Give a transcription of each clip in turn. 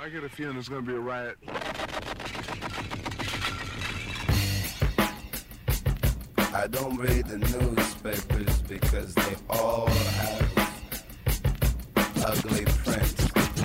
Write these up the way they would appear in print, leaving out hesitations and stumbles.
I get a feeling there's going to be a riot. I don't read the newspapers because they all have ugly prints.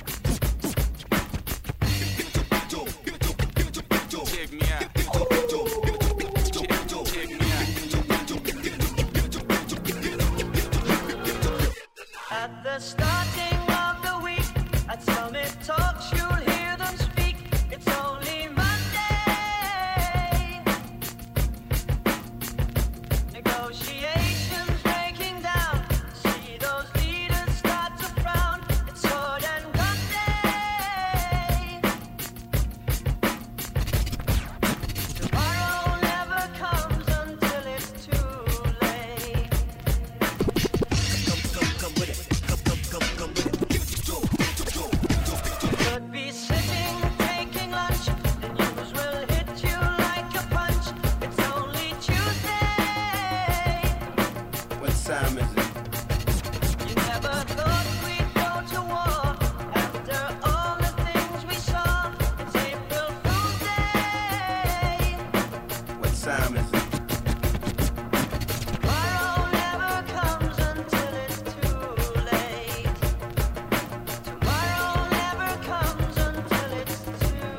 At the starting of the week, at Summit Talks, you'll hear them speak. It's only Monday. Negotiations breaking down. See those leaders start to frown. It's sword and gun day. Tomorrow never comes until it's too late. Could be sitting, taking lunch. The news will hit you like a punch. It's only Tuesday. What time is it? You never thought we'd go to war after all the things we saw. It's April Fool's Day. What time is it? Tomorrow never comes until it's too late. Tomorrow never comes until it's too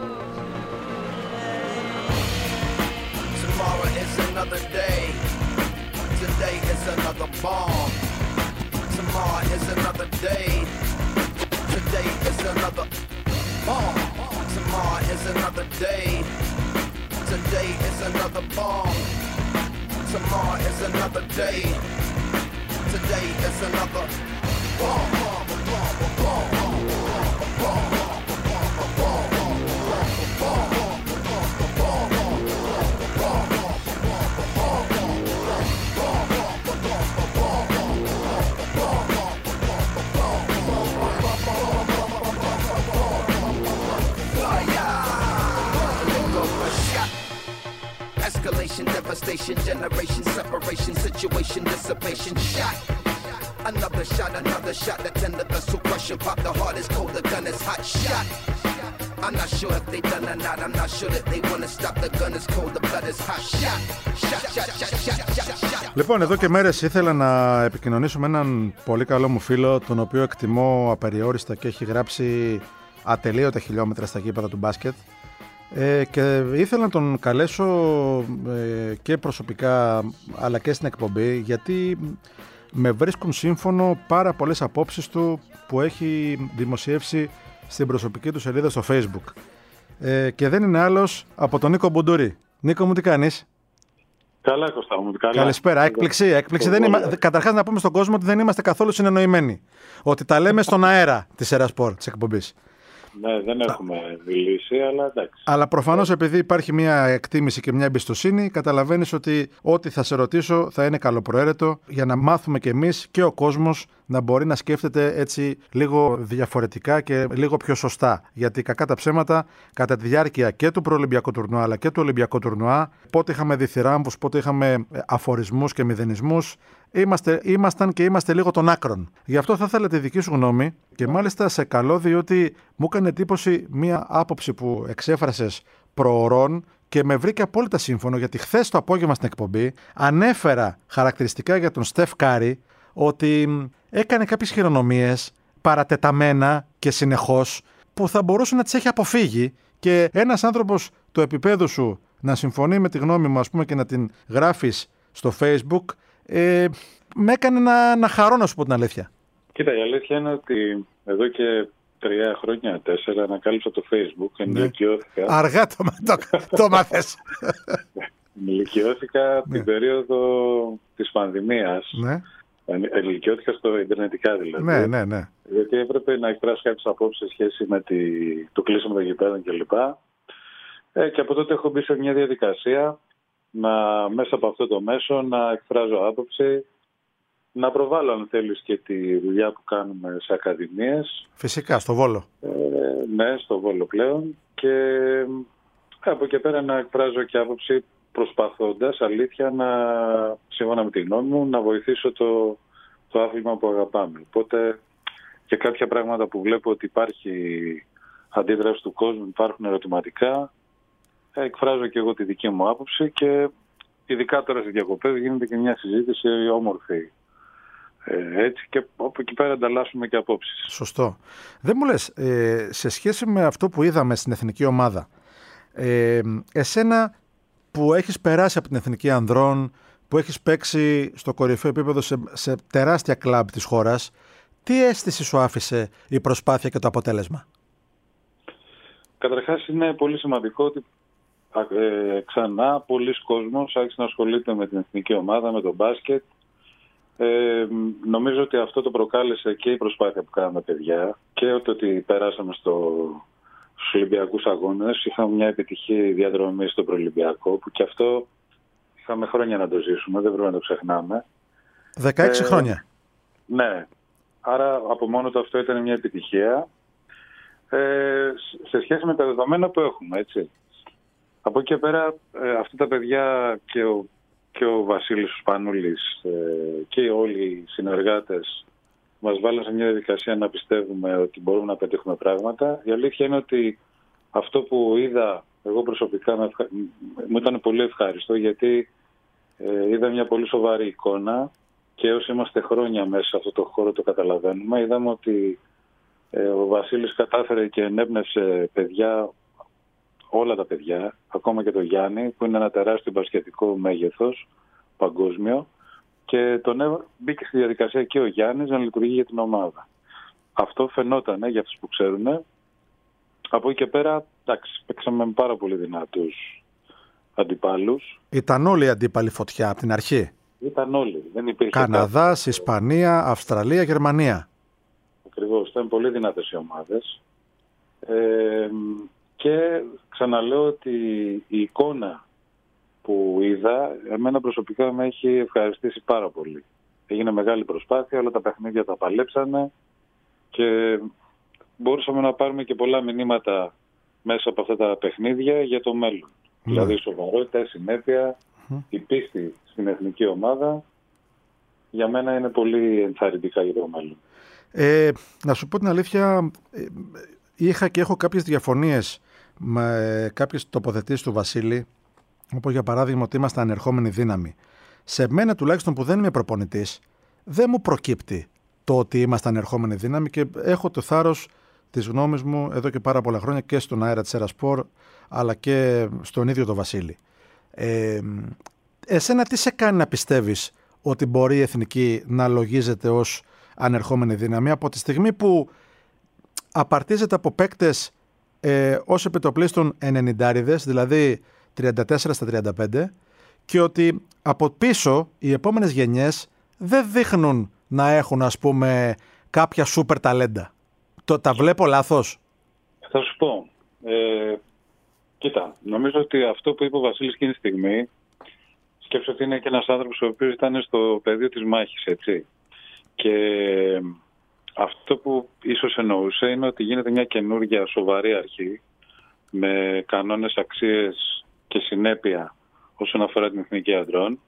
late. Tomorrow is another day. Today is another bomb. Tomorrow is another day. Today is another bomb. Tomorrow is another day. Today is another bomb. Tomorrow is another day. Today is another bomb. Escalation, devastation, generation, separation, situation, dissipation, shot. Another shot, the tender vessel crushing, pop the heart is cold, the gun is hot, shot. I'm not sure if they done or not, I'm not sure that they wanna stop, the gun is cold, the blood is hot, shot. Λοιπόν, εδώ και μέρες ήθελα να επικοινωνήσω με έναν πολύ καλό μου φίλο, τον οποίο εκτιμώ απεριόριστα και έχει γράψει ατελείωτα χιλιόμετρα στα γήπεδα του μπάσκετ. Και ήθελα να τον καλέσω και προσωπικά αλλά και στην εκπομπή, γιατί με βρίσκουν σύμφωνο πάρα πολλές απόψεις του που έχει δημοσιεύσει στην προσωπική του σελίδα στο Facebook. Και δεν είναι άλλος από τον Νίκο Μπουντούρη. Νίκο μου, τι κάνεις? Καλά, Κώστα μου, καλά. Καλησπέρα. Έκπληξη. Καταρχάς να πούμε στον κόσμο ότι δεν είμαστε καθόλου συνεννοημένοι. Ότι τα λέμε στον αέρα της Ερασπορ, της εκπομπής. Ναι, δεν έχουμε μιλήσει, αλλά εντάξει. Αλλά προφανώς επειδή υπάρχει μια εκτίμηση και μια εμπιστοσύνη, καταλαβαίνεις ότι ό,τι θα σε ρωτήσω θα είναι καλοπροαίρετο για να μάθουμε κι εμείς και ο κόσμος να μπορεί να σκέφτεται έτσι λίγο διαφορετικά και λίγο πιο σωστά. Γιατί κακά τα ψέματα, κατά τη διάρκεια και του προολυμπιακού τουρνουά αλλά και του Ολυμπιακού τουρνουά, πότε είχαμε διθυράμβους, πότε είχαμε αφορισμούς και μηδενισμούς, ήμασταν και είμαστε λίγο των άκρων. Γι' αυτό θα ήθελα τη δική σου γνώμη και μάλιστα σε καλό, διότι μου έκανε εντύπωση μία άποψη που εξέφρασες προωρών και με βρήκε απόλυτα σύμφωνο, γιατί χθες το απόγευμα στην εκπομπή ανέφερα χαρακτηριστικά για τον Στεφ Κάρι ότι έκανε κάποιες χειρονομίες παρατεταμένα και συνεχώς που θα μπορούσε να τις έχει αποφύγει, και ένας άνθρωπος του επίπεδου σου να συμφωνεί με τη γνώμη μου, ας πούμε, και να την γράφεις στο Facebook, με έκανε να χαρώ, να σου πω την αλήθεια. Κοίτα, η αλήθεια είναι ότι εδώ και 3 χρόνια, 4, ανακάλυψα το Facebook, ενηλικιώθηκα. Αργά το μάθες. Ενηλικιώθηκα την περίοδο της πανδημίας. Ναι. Ενηλικιώθηκα στο ιντερνετικά δηλαδή. Ναι. Γιατί έπρεπε να εκφράσω κάποιες απόψεις σε σχέση με το κλείσιμο των γηπέδων κλπ. Και από τότε έχω μπει σε μια διαδικασία μέσα από αυτό το μέσο να εκφράζω άποψη, να προβάλλω αν θέλεις και τη δουλειά που κάνουμε σε ακαδημίες. Φυσικά, στο Βόλο. Ναι, στο Βόλο πλέον. Και από εκεί πέρα να εκφράζω και άποψη, προσπαθώντας αλήθεια σύμφωνα με τη γνώμη μου, να βοηθήσω το άθλημα που αγαπάμε. Οπότε και κάποια πράγματα που βλέπω ότι υπάρχει αντίδραση του κόσμου, υπάρχουν ερωτηματικά. Εκφράζω και εγώ τη δική μου άποψη και ειδικά τώρα στις διακοπές γίνεται και μια συζήτηση όμορφη. Έτσι και από εκεί πέρα ανταλλάσσουμε και απόψεις. Σωστό. Δεν μου λες, σε σχέση με αυτό που είδαμε στην εθνική ομάδα, εσένα που έχεις περάσει από την εθνική ανδρών, που έχεις παίξει στο κορυφαίο επίπεδο σε τεράστια κλαμπ της χώρας, τι αίσθηση σου άφησε η προσπάθεια και το αποτέλεσμα? Καταρχάς είναι πολύ σημαντικό ότι ξανά πολλοί κόσμος άρχισε να ασχολείται με την εθνική ομάδα, με τον μπάσκετ. Νομίζω ότι αυτό το προκάλεσε και η προσπάθεια που κάναμε παιδιά και ότι περάσαμε στους Ολυμπιακούς Αγώνες. Είχαμε μια επιτυχή διαδρομή στο Προολυμπιακό που και αυτό είχαμε χρόνια να το ζήσουμε, δεν πρέπει να το ξεχνάμε. 16 χρόνια. Ναι, άρα από μόνο το αυτό ήταν μια επιτυχία σε σχέση με τα δεδομένα που έχουμε, έτσι. Από εκεί και πέρα αυτά τα παιδιά και ο Βασίλης ο Σπανούλης και όλοι οι συνεργάτες μας βάλαν σε μια διαδικασία να πιστεύουμε ότι μπορούμε να πετύχουμε πράγματα. Η αλήθεια είναι ότι αυτό που είδα εγώ προσωπικά μου ήταν πολύ ευχάριστο, γιατί είδα μια πολύ σοβαρή εικόνα και όσοι είμαστε χρόνια μέσα σε αυτό το χώρο το καταλαβαίνουμε. Είδαμε ότι ο Βασίλης κατάφερε και ενέπνευσε παιδιά, όλα τα παιδιά, ακόμα και το Γιάννη, που είναι ένα τεράστιο μπασκετικό μέγεθος παγκόσμιο, και μπήκε στη διαδικασία και ο Γιάννης να λειτουργεί για την ομάδα. Αυτό φαινόταν για αυτούς που ξέρουν. Από εκεί και πέρα, εντάξει, παίξαμε με πάρα πολύ δυνατούς αντιπάλους. Ήταν όλοι οι αντίπαλοι φωτιά από την αρχή. Ήταν όλοι. Δεν υπήρχε Καναδάς, Ισπανία, Αυστραλία, Γερμανία. Ακριβώς. Ήταν πολύ δυνατές οι ομάδες. Και ξαναλέω ότι η εικόνα που είδα, εμένα προσωπικά με έχει ευχαριστήσει πάρα πολύ. Έγινε μεγάλη προσπάθεια, όλα τα παιχνίδια τα παλέψανε και μπορούσαμε να πάρουμε και πολλά μηνύματα μέσα από αυτά τα παιχνίδια για το μέλλον. Δηλαδή σοβαρότητα, συνέπεια, η πίστη στην εθνική ομάδα, για μένα είναι πολύ ενθαρρυντικά για το μέλλον. Να σου πω την αλήθεια, είχα και έχω κάποιες διαφωνίες με κάποιες τοποθετήσεις του Βασίλη, όπως για παράδειγμα ότι είμαστε ανερχόμενη δύναμη. Σε μένα τουλάχιστον που δεν είμαι προπονητής, δεν μου προκύπτει το ότι είμαστε ανερχόμενη δύναμη και έχω το θάρρος της γνώμης μου εδώ και πάρα πολλά χρόνια και στον αέρα της Ερασπορ, αλλά και στον ίδιο τον Βασίλη. Εσένα τι σε κάνει να πιστεύεις ότι μπορεί η εθνική να λογίζεται ως ανερχόμενη δύναμη από τη στιγμή που απαρτίζεται από παίκτες ως επιτοπλίστων 90'ριδες, δηλαδή 34 στα 35, και ότι από πίσω οι επόμενες γενιές δεν δείχνουν να έχουν, ας πούμε, κάποια σούπερ ταλέντα. Τα βλέπω λάθος? Θα σου πω. Κοίτα, νομίζω ότι αυτό που είπε ο Βασίλης εκείνη τη στιγμή, σκέψω ότι είναι και ένας άνθρωπος ο οποίος ήταν στο πεδίο της μάχης, έτσι. Και αυτό που ίσως εννοούσε είναι ότι γίνεται μια καινούργια σοβαρή αρχή με κανόνες, αξίες και συνέπεια όσον αφορά την εθνική ανδρών.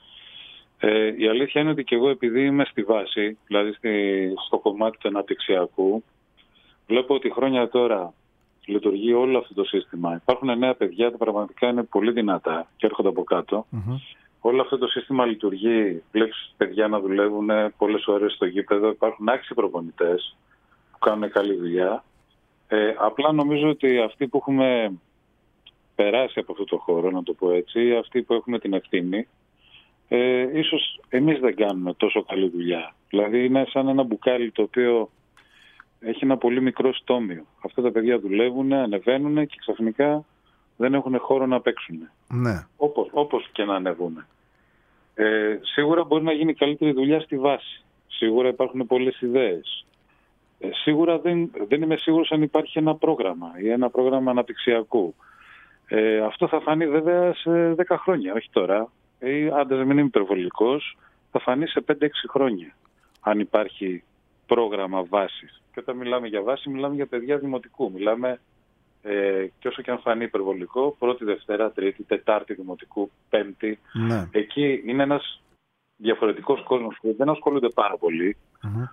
Η αλήθεια είναι ότι και εγώ, επειδή είμαι στη βάση, δηλαδή στο κομμάτι του αναπτυξιακού, βλέπω ότι χρόνια τώρα λειτουργεί όλο αυτό το σύστημα. Υπάρχουν νέα παιδιά που πραγματικά είναι πολύ δυνατά και έρχονται από κάτω. Όλο αυτό το σύστημα λειτουργεί. Βλέπεις παιδιά να δουλεύουν πολλές ώρες στο γήπεδο. Υπάρχουν άξιοι προπονητές που κάνουν καλή δουλειά. Απλά νομίζω ότι αυτοί που έχουμε περάσει από αυτό το χώρο, να το πω έτσι, αυτοί που έχουμε την ευθύνη, ίσως εμείς δεν κάνουμε τόσο καλή δουλειά. Δηλαδή είναι σαν ένα μπουκάλι το οποίο έχει ένα πολύ μικρό στόμιο. Αυτά τα παιδιά δουλεύουν, ανεβαίνουν και ξαφνικά δεν έχουν χώρο να παίξουν. Ναι. Όπως και να ανεβούν. Σίγουρα μπορεί να γίνει καλύτερη δουλειά στη βάση. Σίγουρα υπάρχουν πολλές ιδέες. Σίγουρα δεν είμαι σίγουρος αν υπάρχει ένα πρόγραμμα ή ένα πρόγραμμα αναπτυξιακού. Αυτό θα φανεί βέβαια σε 10 χρόνια, όχι τώρα. Άντε μην είμαι υπερβολικός, θα φανεί σε 5-6 χρόνια. Αν υπάρχει πρόγραμμα βάσης. Και όταν μιλάμε για βάση, μιλάμε για παιδιά δημοτικού. Μιλάμε, και όσο και αν φανεί υπερβολικό, πρώτη, Δευτέρα, Τρίτη, Τετάρτη δημοτικού, Πέμπτη. Εκεί είναι ένας διαφορετικός κόσμος που δεν ασχολούνται πάρα πολύ.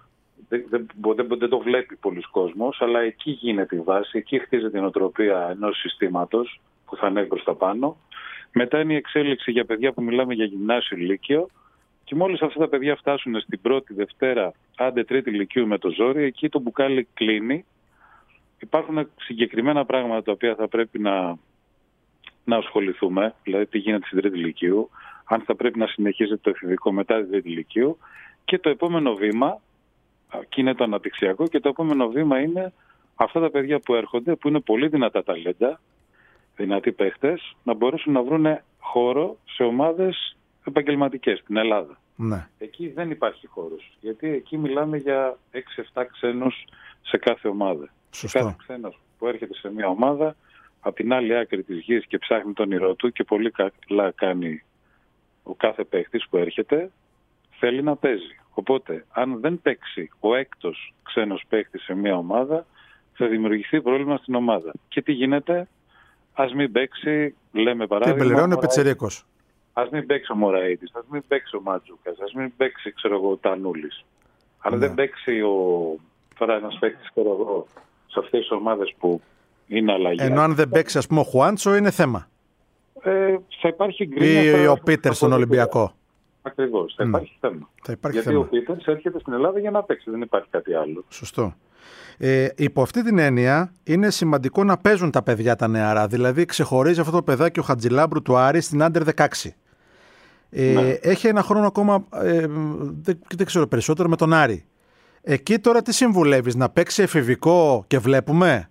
δεν το βλέπει πολλοί κόσμος, αλλά εκεί γίνεται η βάση, εκεί χτίζεται η νοοτροπία ενός συστήματος που θα ανέβει προς τα πάνω. Μετά είναι η εξέλιξη για παιδιά που μιλάμε για γυμνάσιο λύκειο, και μόλις αυτά τα παιδιά φτάσουν στην πρώτη, δευτέρα, άντε τρίτη λυκείου με το ζόρι, εκεί το μπουκάλι κλείνει. Υπάρχουν συγκεκριμένα πράγματα τα οποία θα πρέπει να ασχοληθούμε, δηλαδή τι γίνεται στην τρίτη λυκείου, αν θα πρέπει να συνεχίζεται το εφηβικό μετά την τρίτη λυκείου, και το επόμενο βήμα, και είναι το αναπτυξιακό, και το επόμενο βήμα είναι αυτά τα παιδιά που έρχονται, που είναι πολύ δυνατά ταλέντα, δυνατοί παίχτες, να μπορέσουν να βρουν χώρο σε ομάδες επαγγελματικές στην Ελλάδα. Ναι. Εκεί δεν υπάρχει χώρος, γιατί εκεί μιλάμε για 6-7 ξένους σε κάθε ομάδα. Σωστό. Κάθε ξένος που έρχεται σε μια ομάδα, από την άλλη άκρη της γης και ψάχνει τον όνειρό του, και πολύ καλά κάνει ο κάθε παίχτης που έρχεται, θέλει να παίζει. Οπότε, αν δεν παίξει ο έκτος ξένος παίχτης σε μια ομάδα, θα δημιουργηθεί πρόβλημα στην ομάδα. Και τι γίνεται? Ας μην παίξει, λέμε παράδειγμα, Τι πληρώνει ο Πιτσιρίκος. ας μην παίξει ο Μωραΐτης, ας μην παίξει ο Μάτζουκας, ας μην παίξει, ο Τανούλης. Αν δεν παίξει τώρα ένας παίκτης, σε αυτές τις ομάδες που είναι αλλαγή. Ενώ αν δεν παίξει, ας πούμε, ο Χουάντσο, είναι θέμα. Θα υπάρχει γκρίνια. Ή ο Πίτερ στον Ολυμπιακό. Ακριβώς, θα υπάρχει θέμα. Γιατί θέμα. ο Πίτερς έρχεται στην Ελλάδα για να παίξει, δεν υπάρχει κάτι άλλο. Σωστό. Υπό αυτή την έννοια, είναι σημαντικό να παίζουν τα παιδιά τα νεαρά. Δηλαδή, ξεχωρίζει αυτό το παιδάκι ο Χατζηλάμπρου του Άρη στην Άντερ 16. Έχει ένα χρόνο ακόμα, δεν ξέρω περισσότερο, με τον Άρη. Εκεί τώρα τι συμβουλεύεις, να παίξει εφηβικό και βλέπουμε?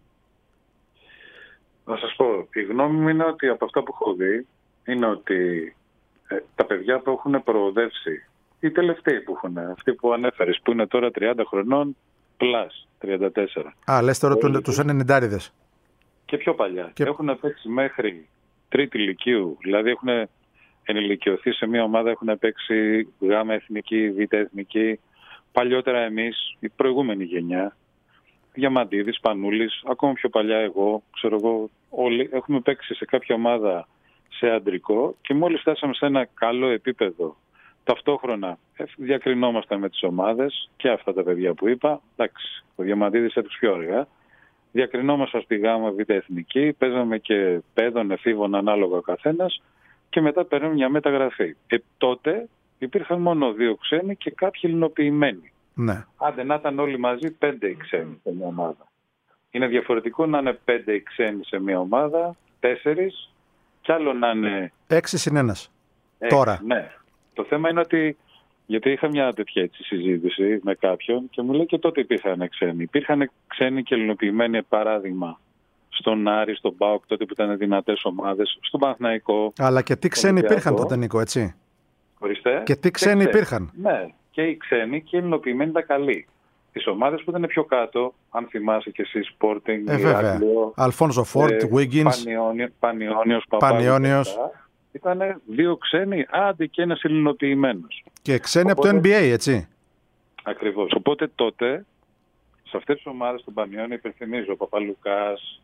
Να σας πω, η γνώμη μου είναι ότι από αυτά που έχω δει, είναι ότι τα παιδιά που έχουν προοδεύσει, οι τελευταίοι που έχουν, αυτοί που ανέφερες, που είναι τώρα 30 χρονών, πλάς 34. Λες τώρα τους 90'ριδες. Και πιο παλιά. Έχουν παίξει μέχρι τρίτη λυκείου, δηλαδή έχουν ενηλικιωθεί σε μια ομάδα, έχουν παίξει γάμα εθνική, β' εθνική. Παλιότερα εμείς, η προηγούμενη γενιά, Διαμαντίδης, Πανούλης, ακόμα πιο παλιά εγώ, όλοι έχουμε παίξει σε κάποια ομάδα σε αντρικό, και μόλις φτάσαμε σε ένα καλό επίπεδο, ταυτόχρονα διακρινόμασταν με τις ομάδες και αυτά τα παιδιά που είπα. Εντάξει, ο Διαμαντίδης έπαιξε πιο αργά. Διακρινόμασταν στη γάμα β' εθνική, παίζαμε και παιδών, εφήβων ανάλογα ο καθένας, και μετά παίρνουμε μια μεταγραφή. Τότε υπήρχαν μόνο 2 ξένοι και κάποιοι ελληνοποιημένοι. Ναι. Άντε να ήταν όλοι μαζί 5 οι ξένοι σε μια ομάδα. Είναι διαφορετικό να είναι 5 οι ξένοι σε μια ομάδα, 4, κι άλλο να είναι 6 συν 1. Τώρα. Ναι. Το θέμα είναι ότι, γιατί είχα μια τέτοια συζήτηση με κάποιον και μου λέει και τότε υπήρχαν ξένοι. Υπήρχαν ξένοι και ελληνοποιημένοι, παράδειγμα, στον Άρη, στον ΠΑΟΚ, τότε που ήταν δυνατές ομάδες, στον Παναθηναϊκό. Αλλά και τι ξένοι υπήρχαν τότε, Νίκο, έτσι? Ορίστε. Και τι ξένοι υπήρχαν? Ναι, και οι ξένοι και οι ελληνοποιημένοι ήταν καλοί. Τις ομάδες που ήταν πιο κάτω, αν θυμάσαι και εσύ, Sporting, Ηράκλειο, Αλφόνσο Φόρτ, Wiggins, Πανιώνιος. Ήταν 2 ξένοι, άντε και ένας ελληνοποιημένος. Και ξένοι από το NBA, έτσι. Ακριβώς. Οπότε τότε, σε αυτές τις ομάδες των Πανιώνιο, υπενθυμίζω, ο Παπαλουκάς,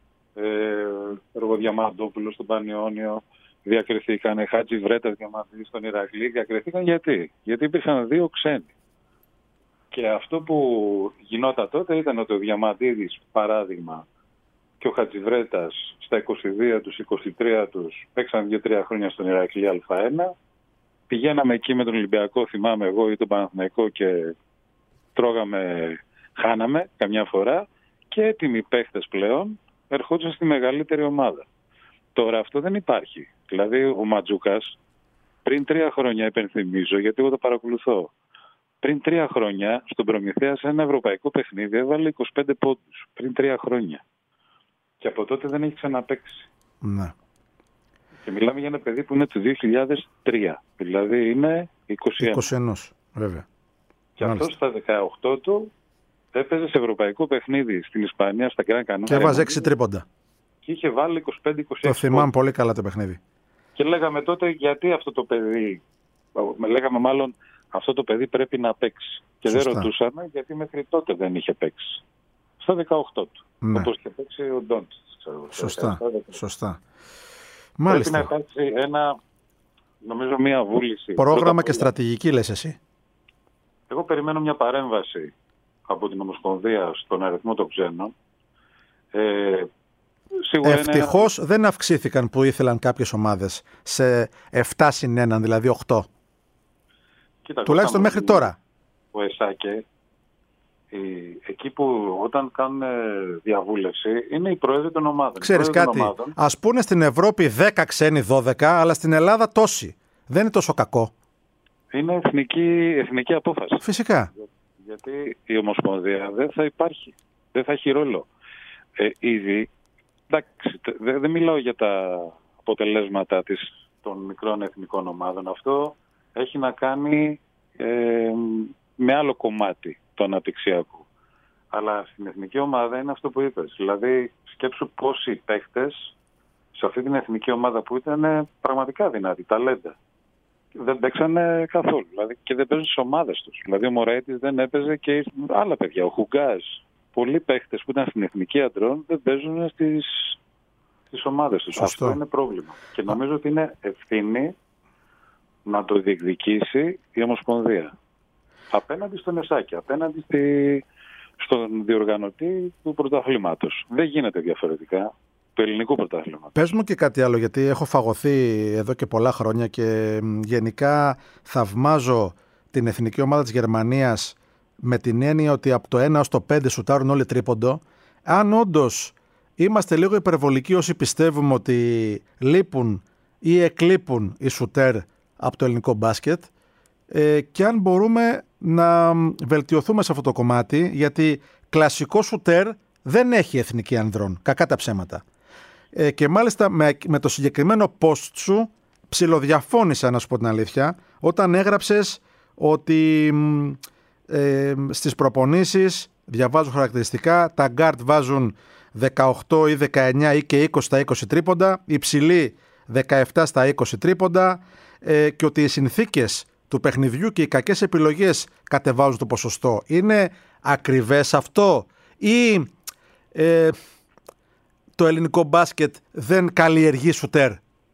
ο Διαμαντόπουλος στον Πανιώνιο, διακριθήκαν, Χάτζη Βρέτας Διαμαντής στον Ηρακλή, διακριθήκαν γιατί υπήρχαν 2 ξένοι. Και αυτό που γινόταν τότε ήταν ότι ο Διαμαντίδης, παράδειγμα, και ο Χατζιβρέτας στα 22 τους, 23 τους, παίξαν 2-3 χρόνια στον Ηρακλή Α1. Πηγαίναμε εκεί με τον Ολυμπιακό, θυμάμαι εγώ, ή τον Παναθηναϊκό, και χάναμε καμιά φορά, και έτοιμοι παίχτες πλέον ερχόντουσαν στη μεγαλύτερη ομάδα. Τώρα αυτό δεν υπάρχει. Δηλαδή ο Ματζούκας πριν 3 χρόνια, υπενθυμίζω, γιατί εγώ το παρακολουθώ, πριν 3 χρόνια στον Προμηθέα σε ένα ευρωπαϊκό παιχνίδι έβαλε 25 πόντους. Πριν 3 χρόνια. Και από τότε δεν έχει ξαναπαίξει. Ναι. Και μιλάμε για ένα παιδί που είναι του 2003. Δηλαδή είναι 21. Βέβαια. Και αυτό στα 18 του έπαιζε σε ευρωπαϊκό παιχνίδι στην Ισπανία, στα Γκραν Κανάρια. Και έβαζε 6 τρίποντα. Και είχε βάλει 25-26. Το θυμάμαι πολύ καλά το παιχνίδι. Και λέγαμε τότε γιατί αυτό το παιδί, λέγαμε μάλλον αυτό το παιδί πρέπει να παίξει. Και Σωστά. δεν ρωτούσαμε γιατί μέχρι τότε δεν είχε παίξει. Στα 18 του. Ναι. Όπως είχε παίξει ο Ντόντς. Σωστά. Πρέπει Μάλιστα. να υπάρξει νομίζω μια βούληση. Πρόγραμμα και στρατηγική, λες εσύ. Εγώ περιμένω μια παρέμβαση από την Ομοσπονδία στον αριθμό των ξένων. Ευτυχώς δεν αυξήθηκαν που ήθελαν κάποιες ομάδες σε 7-1, δηλαδή 8. Κοίτα, τουλάχιστον μέχρι τώρα. Ο ΕΣΑΚΕ, εκεί που όταν κάνουν διαβούλευση, είναι οι πρόεδροι των ομάδων. Ξέρεις κάτι, ας πούνε στην Ευρώπη 10 ξένοι, 12, αλλά στην Ελλάδα τόσοι. Δεν είναι τόσο κακό. Είναι εθνική απόφαση. Φυσικά. Γιατί η Ομοσπονδία δεν θα υπάρχει. Δεν θα έχει ρόλο. Ήδη, εντάξει, δεν μιλάω για τα αποτελέσματα των μικρών εθνικών ομάδων. Αυτό έχει να κάνει με άλλο κομμάτι του αναπτυξιακού. Αλλά στην εθνική ομάδα είναι αυτό που είπες. Δηλαδή, σκέψου πόσοι παίχτες σε αυτή την εθνική ομάδα που ήταν πραγματικά δυνατοί, ταλέντα. Δεν παίξανε καθόλου. Δηλαδή, και δεν παίζουν στις ομάδες τους. Δηλαδή, ο Μωραήτης δεν έπαιζε και άλλα παιδιά. Ο Χουγκάζ. Πολλοί παίχτες που ήταν στην εθνική αντρών δεν παίζουν στις ομάδες τους. Σωστό. Αυτό είναι πρόβλημα. Και νομίζω ότι είναι ευθύνη να το διεκδικήσει η Ομοσπονδία. Απέναντι στον ΕΣΑΚΕ, απέναντι στον διοργανωτή του πρωταθλήματος. Δεν γίνεται διαφορετικά. Του ελληνικού πρωταθλήματος. Πες μου και κάτι άλλο, γιατί έχω φαγωθεί εδώ και πολλά χρόνια και γενικά θαυμάζω την εθνική ομάδα της Γερμανίας με την έννοια ότι από το 1 ως το 5 σουτάρουν όλοι τρίποντο. Αν όντως είμαστε λίγο υπερβολικοί όσοι πιστεύουμε ότι λείπουν ή εκλείπουν οι σουτέρ από το ελληνικό μπάσκετ, και αν μπορούμε να βελτιωθούμε σε αυτό το κομμάτι, γιατί κλασικό σουτέρ δεν έχει εθνική ανδρών, κακά τα ψέματα. Και μάλιστα με το συγκεκριμένο post σου ψιλοδιαφώνησα, να σου πω την αλήθεια, όταν έγραψες ότι στις προπονήσεις, διαβάζω χαρακτηριστικά, τα guard βάζουν 18 ή 19 ή και 20 στα 20 τρίποντα, οι ψηλοί 17 στα 20 τρίποντα, και ότι οι συνθήκες του παιχνιδιού και οι κακές επιλογές κατεβάζουν το ποσοστό. Είναι ακριβές αυτό ή το ελληνικό μπάσκετ δεν καλλιεργεί σουτέρ?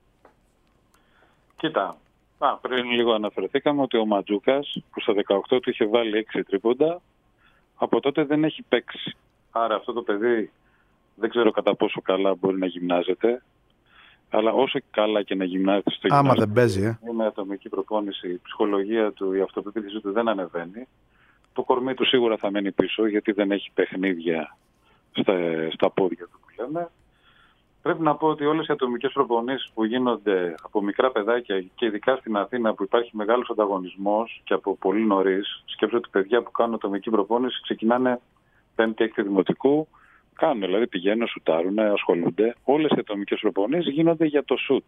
Κοίτα, πριν λίγο αναφερθήκαμε ότι ο Ματζούκας που στα 18 του είχε βάλει 6 τρίποντα, από τότε δεν έχει παίξει. Άρα αυτό το παιδί δεν ξέρω κατά πόσο καλά μπορεί να γυμνάζεται, αλλά όσο καλά και να γυμνάζεται στο γυμνάσιο, δεν παίζει, με ατομική προπόνηση, η ψυχολογία του, η αυτοπεποίθηση του δεν ανεβαίνει. Το κορμί του σίγουρα θα μένει πίσω, γιατί δεν έχει παιχνίδια στα πόδια του που λέμε. Πρέπει να πω ότι όλες οι ατομικές προπονήσεις που γίνονται από μικρά παιδάκια και ειδικά στην Αθήνα που υπάρχει μεγάλος ανταγωνισμός και από πολύ νωρίς, σκέψω ότι παιδιά που κάνουν ατομική προπόνηση ξεκινάνε 5η-6η δημοτικού, κάνουν, δηλαδή πηγαίνουν, σουτάρουν, ασχολούνται. Όλες οι ατομικές προπονήσεις γίνονται για το σουτ.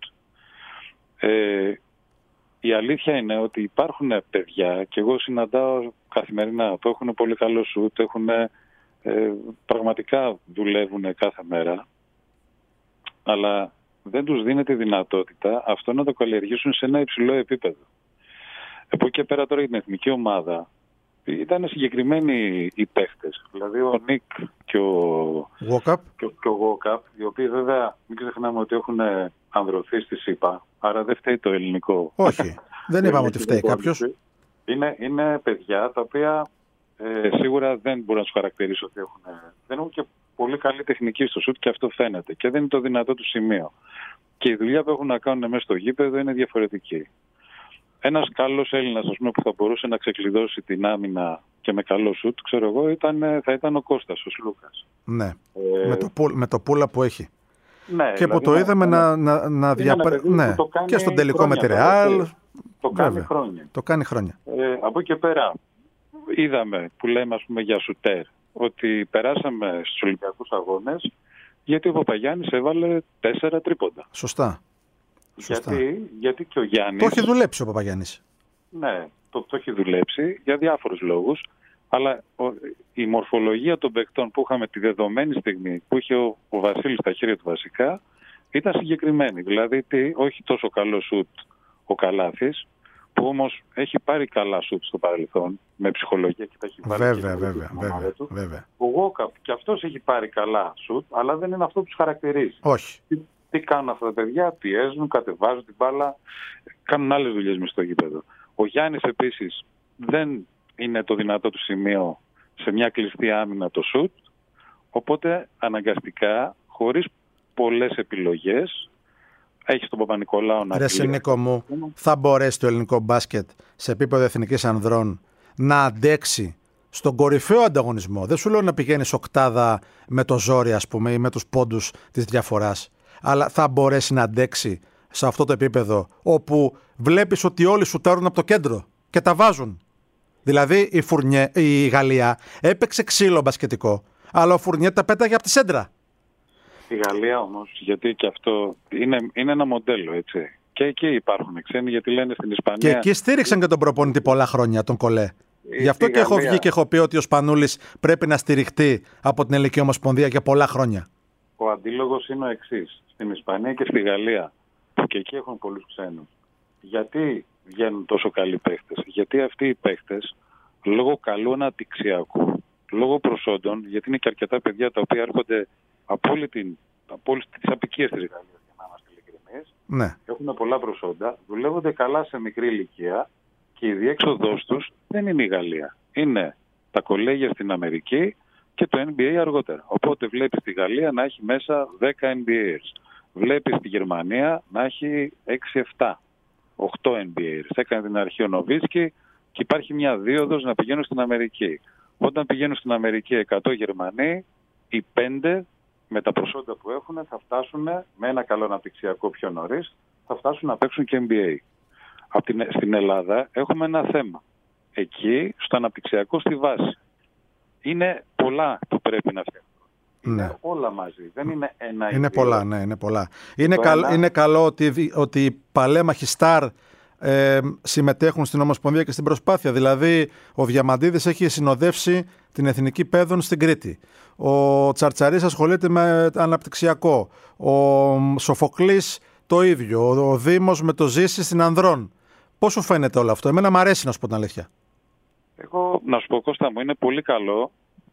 Η αλήθεια είναι ότι υπάρχουν παιδιά, και εγώ συναντάω καθημερινά, που έχουν πολύ καλό σουτ, πραγματικά δουλεύουν κάθε μέρα, αλλά δεν τους δίνεται η δυνατότητα αυτό να το καλλιεργήσουν σε ένα υψηλό επίπεδο. Από εκεί και πέρα τώρα για την εθνική ομάδα ήταν συγκεκριμένοι οι παίχτες. Δηλαδή ο Νίκ και ο Γουόκαπ, οι οποίοι βέβαια μην ξεχνάμε ότι έχουν ανδρωθεί στη ΣΥΠΑ, άρα δεν φταίει το ελληνικό. Όχι, δεν είπαμε ότι φταίει κάποιος. Είναι παιδιά τα οποία σίγουρα δεν μπορώ να τους χαρακτηρίσω ότι δεν έχουν και πολύ καλή τεχνική στο σουτ, και αυτό φαίνεται και δεν είναι το δυνατό του σημείο. Και η δουλειά που έχουν να κάνουν μέσα στο γήπεδο είναι διαφορετική. Ένας καλός Έλληνας, ας πούμε, που θα μπορούσε να ξεκλειδώσει την άμυνα και με καλό σουτ, ξέρω εγώ, θα ήταν ο Κώστας, ο Σλούκας. Ναι, με το πούλα που έχει. Ναι, και δηλαδή, που το είδαμε να διαπρέπει. Ναι, και στον τελικό με τη Ρεάλ. Το κάνει χρόνια. Από εκεί και πέρα είδαμε που λέμε, ας πούμε, για σουτέρ, ότι περάσαμε στους Ολυμπιακούς Αγώνες γιατί ο Παπαγιάννης έβαλε 4 τρίποντα. Σωστά. Γιατί και ο Γιάννης... Το έχει δουλέψει ο Παπαγιάννης. Ναι, το έχει δουλέψει για διάφορους λόγους, αλλά η μορφολογία των παικτών που είχαμε τη δεδομένη στιγμή που είχε ο Βασίλης στα χέρια του βασικά ήταν συγκεκριμένη. Δηλαδή, όχι τόσο καλό σουτ ο Καλάθης, που όμως έχει πάρει καλά σουτ στο παρελθόν, με ψυχολογία και τα έχει πάρει. Βέβαια. Ο Γουόκαπ και αυτός έχει πάρει καλά σουτ, αλλά δεν είναι αυτό που τους χαρακτηρίζει. Όχι. Τι κάνουν αυτά τα παιδιά? Πιέζουν, κατεβάζουν την μπάλα, κάνουν άλλες δουλειές μες στο γήπεδο. Ο Γιάννης επίσης δεν είναι το δυνατό του σημείο σε μια κλειστή άμυνα το σουτ, οπότε αναγκαστικά, χωρίς πολλές επιλογές, έχεις τον Παπα-Νικολάου να Ρε Νίκο μου, θα μπορέσει το ελληνικό μπάσκετ σε επίπεδο εθνικής ανδρών να αντέξει στον κορυφαίο ανταγωνισμό? Δεν σου λέω να πηγαίνεις οκτάδα με το ζόρι, ας πούμε, ή με τους πόντους της διαφοράς, αλλά θα μπορέσει να αντέξει σε αυτό το επίπεδο όπου βλέπεις ότι όλοι σουτάρουν από το κέντρο και τα βάζουν? Δηλαδή η Γαλλία έπαιξε ξύλο μπασκετικό, αλλά ο Φουρνιέ τα πέταγε από τη σέντρα. Η Γαλλία όμως, γιατί και αυτό είναι ένα μοντέλο, έτσι. Και εκεί υπάρχουν ξένοι, γιατί λένε στην Ισπανία. Και εκεί στήριξαν και τον προπονητή πολλά χρόνια, τον Κολέ. Γι' αυτό και έχω βγει και έχω πει ότι ο Σπανούλης πρέπει να στηριχτεί από την Ελληνική Ομοσπονδία για πολλά χρόνια. Ο αντίλογος είναι ο εξής. Στην Ισπανία και στη Γαλλία, που και εκεί έχουν πολλούς ξένους, γιατί βγαίνουν τόσο καλοί παίχτες? Γιατί αυτοί οι παίχτες, λόγω καλού αναπτυξιακού, λόγω προσόντων, γιατί είναι και αρκετά παιδιά τα οποία έρχονται από όλες τις απικίες της Γαλλίας, για να είμαστε ειλικρινείς, ναι, έχουν πολλά προσόντα, δουλεύονται καλά σε μικρή ηλικία και η διέξοδός τους δεν είναι η Γαλλία. Είναι τα κολέγια στην Αμερική και το NBA αργότερα. Οπότε βλέπεις τη Γαλλία να έχει μέσα 10 NBAers. Βλέπεις τη Γερμανία να έχει 6-7, 8 NBAers. Έκανε την αρχή ο Νοβίτσκι και υπάρχει μια δίωδος να πηγαίνουν στην Αμερική. Όταν πηγαίνουν στην Αμερική 100 Γερμανοί, οι 5 με τα προσόντα που έχουν θα φτάσουν με ένα καλό αναπτυξιακό πιο νωρίς, θα φτάσουν να παίξουν και NBA. Στην Ελλάδα έχουμε ένα θέμα. Εκεί, στο αναπτυξιακό, στη βάση. Είναι πολλά που πρέπει να φτιάξουν. Ναι. Είναι όλα μαζί. Δεν είναι ένα ή είναι δύο. πολλά, ναι, είναι πολλά. Είναι καλό ότι οι παλέμαχοι στάρ συμμετέχουν στην Ομοσπονδία και στην προσπάθεια. Δηλαδή, ο Διαμαντίδης έχει συνοδεύσει την Εθνική Παιδών στην Κρήτη. Ο Τσαρτσαρής ασχολείται με αναπτυξιακό. Ο Σοφοκλής το ίδιο. Ο Δήμος με το Ζήση στην Ανδρών. Πώς σου φαίνεται όλο αυτό? Εμένα μου αρέσει, να σου πω την αλήθεια. Εγώ, να σου πω, Κώστα μου, είναι πολύ καλό.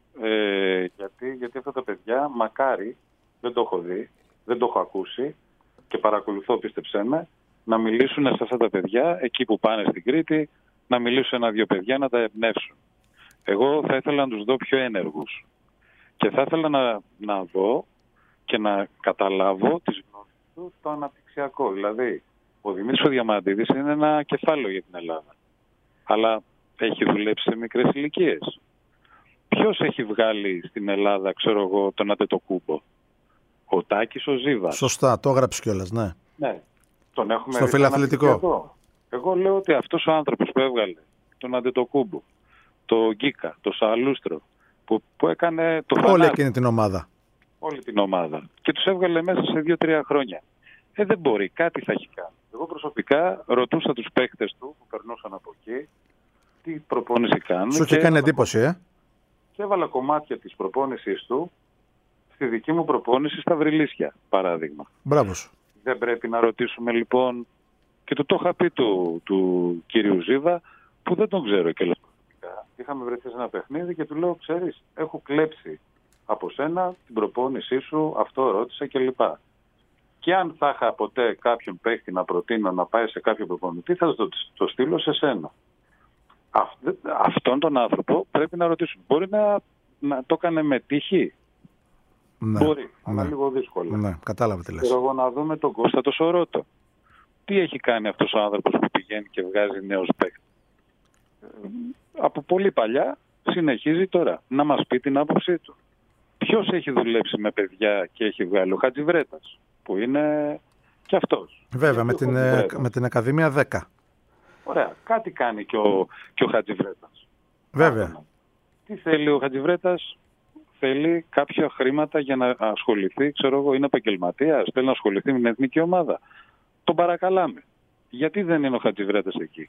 Γιατί αυτά τα παιδιά, μακάρι, δεν το έχω δει, δεν το έχω ακούσει και παρακολουθώ, πίστεψέ με, να μιλήσουν σε αυτά τα παιδιά εκεί που πάνε στην Κρήτη, να μιλήσουν 1-2 παιδιά να τα εμπνεύσουν. Εγώ θα ήθελα να τους δω πιο ένεργους και θα ήθελα να δω και να καταλάβω τις γνώσεις του στο αναπτυξιακό. Δηλαδή, ο Δημήτρης ο Διαμαντίδης είναι ένα κεφάλαιο για την Ελλάδα, αλλά έχει δουλέψει σε μικρές ηλικίες. Ποιος έχει βγάλει στην Ελλάδα, ξέρω εγώ, τον Αντετοκούμπο? Ο Τάκης ο Ζήβας. Σωστά, το έγραψε κιόλας, ναι. Ναι. Τον έχουμε στο φιλαθλητικό. Εγώ λέω ότι αυτός ο άνθρωπος που έβγαλε τον Αντετοκούμπο, το Γκίκα, το Σαλούστρο, που έκανε το όλη εκείνη την ομάδα. Όλη την ομάδα. Και τους έβγαλε μέσα σε 2-3 χρόνια. Δεν μπορεί, κάτι θα έχει κάνει. Εγώ προσωπικά ρωτούσα τους παίκτες του που περνούσαν από εκεί τι προπόνηση κάνουν. Σου είχε κάνει εντύπωση, Και έβαλα κομμάτια της προπόνησης του στη δική μου προπόνηση στα Βρυλίσια, παράδειγμα. Μπράβο σου. Δεν πρέπει να ρωτήσουμε λοιπόν, και το είχα πει του κύριου Ζήβα, που δεν τον ξέρω και προσωπικά. Είχαμε βρεθεί σε ένα παιχνίδι και του λέω, ξέρεις, έχω κλέψει από σένα την προπόνησή σου, αυτό ρώτησα κλπ. Και αν θα είχα ποτέ κάποιον παίχτη να προτείνω να πάει σε κάποιο προπονητή, θα το στείλω σε σένα. Αυτόν τον άνθρωπο πρέπει να ρωτήσουμε. Μπορεί να το έκανε με τύχη. Ναι, μπορεί, αλλά λίγο δύσκολα. Ναι, κατάλαβα τι λες. Θέλω εγώ να δούμε τον Κώστα το Σορότο. Τι έχει κάνει αυτός ο άνθρωπος που πηγαίνει και βγάζει νέους παίκτες? Από πολύ παλιά συνεχίζει τώρα να μας πει την άποψή του. Ποιος έχει δουλέψει με παιδιά και έχει βγάλει? Ο Χατζιβρέτας, που είναι και αυτός. Βέβαια, με την Ακαδημία 10. Ωραία, κάτι κάνει και ο Χατζιβρέτας. Βέβαια. Τι θέλει ο Χατζιβρέτας? Θέλει κάποια χρήματα για να ασχοληθεί, ξέρω εγώ, είναι επαγγελματίας, θέλει να ασχοληθεί με την εθνική ομάδα. Τον παρακαλάμε. Γιατί δεν είναι ο Χατζιβρέτας εκεί?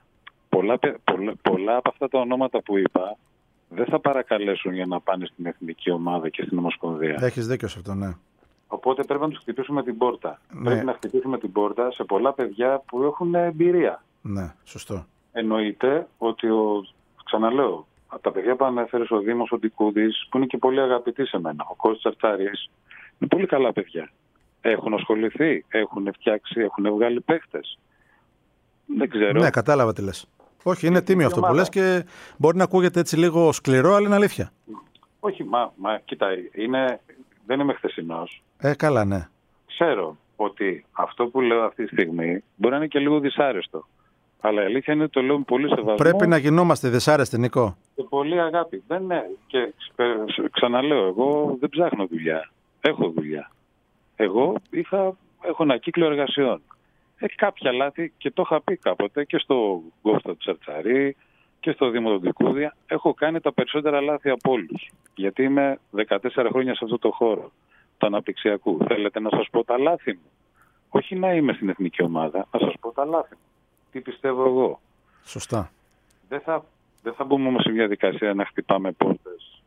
Πολλά από αυτά τα ονόματα που είπα δεν θα παρακαλέσουν για να πάνε στην εθνική ομάδα και στην Ομοσπονδία. Έχεις δίκιο σε αυτό, ναι. Οπότε πρέπει να τους χτυπήσουμε την πόρτα. Ναι. Πρέπει να χτυπήσουμε την πόρτα σε πολλά παιδιά που έχουν εμπειρία. Ναι, σωστό. Εννοείται ότι ξαναλέω, από τα παιδιά που ανέφερες, ο Δήμος, ο Ντικούδης, που είναι και πολύ αγαπητοί σε μένα, ο Κώστας Τσαρτσάρης, είναι πολύ καλά παιδιά. Έχουν ασχοληθεί, έχουν φτιάξει, έχουν βγάλει παίχτες. Δεν ξέρω. Ναι, κατάλαβα τι λες. Όχι, είναι τίμιο αυτό που λες και μπορεί να ακούγεται έτσι λίγο σκληρό, αλλά είναι αλήθεια. Όχι, μα κοίτα, δεν είμαι χθεσινός. Καλά, ναι. Ξέρω ότι αυτό που λέω αυτή τη στιγμή μπορεί να είναι και λίγο δυσάρεστο. Αλλά η αλήθεια είναι ότι το λέω με πολύ σεβασμό. Πρέπει να γινόμαστε δυσάρεστοι, Νικό. Και πολύ αγάπη. Και ξαναλέω, εγώ δεν ψάχνω δουλειά. Έχω δουλειά. Εγώ έχω ένα κύκλο εργασιών. Κάποια λάθη, και το είχα πει κάποτε και στο Γκόφτα του Τσαρτσαρί και στο Δήμο του Ντικούδια, έχω κάνει τα περισσότερα λάθη από όλους. Γιατί είμαι 14 χρόνια σε αυτό το χώρο του αναπτυξιακού. Θέλετε να σας πω τα λάθη μου? Όχι να είμαι στην εθνική ομάδα, να σας πω τα λάθη μου. Τι πιστεύω εγώ. Σωστά. Δεν θα μπούμε όμως σε μια δικασία να χτυπάμε πόρτες.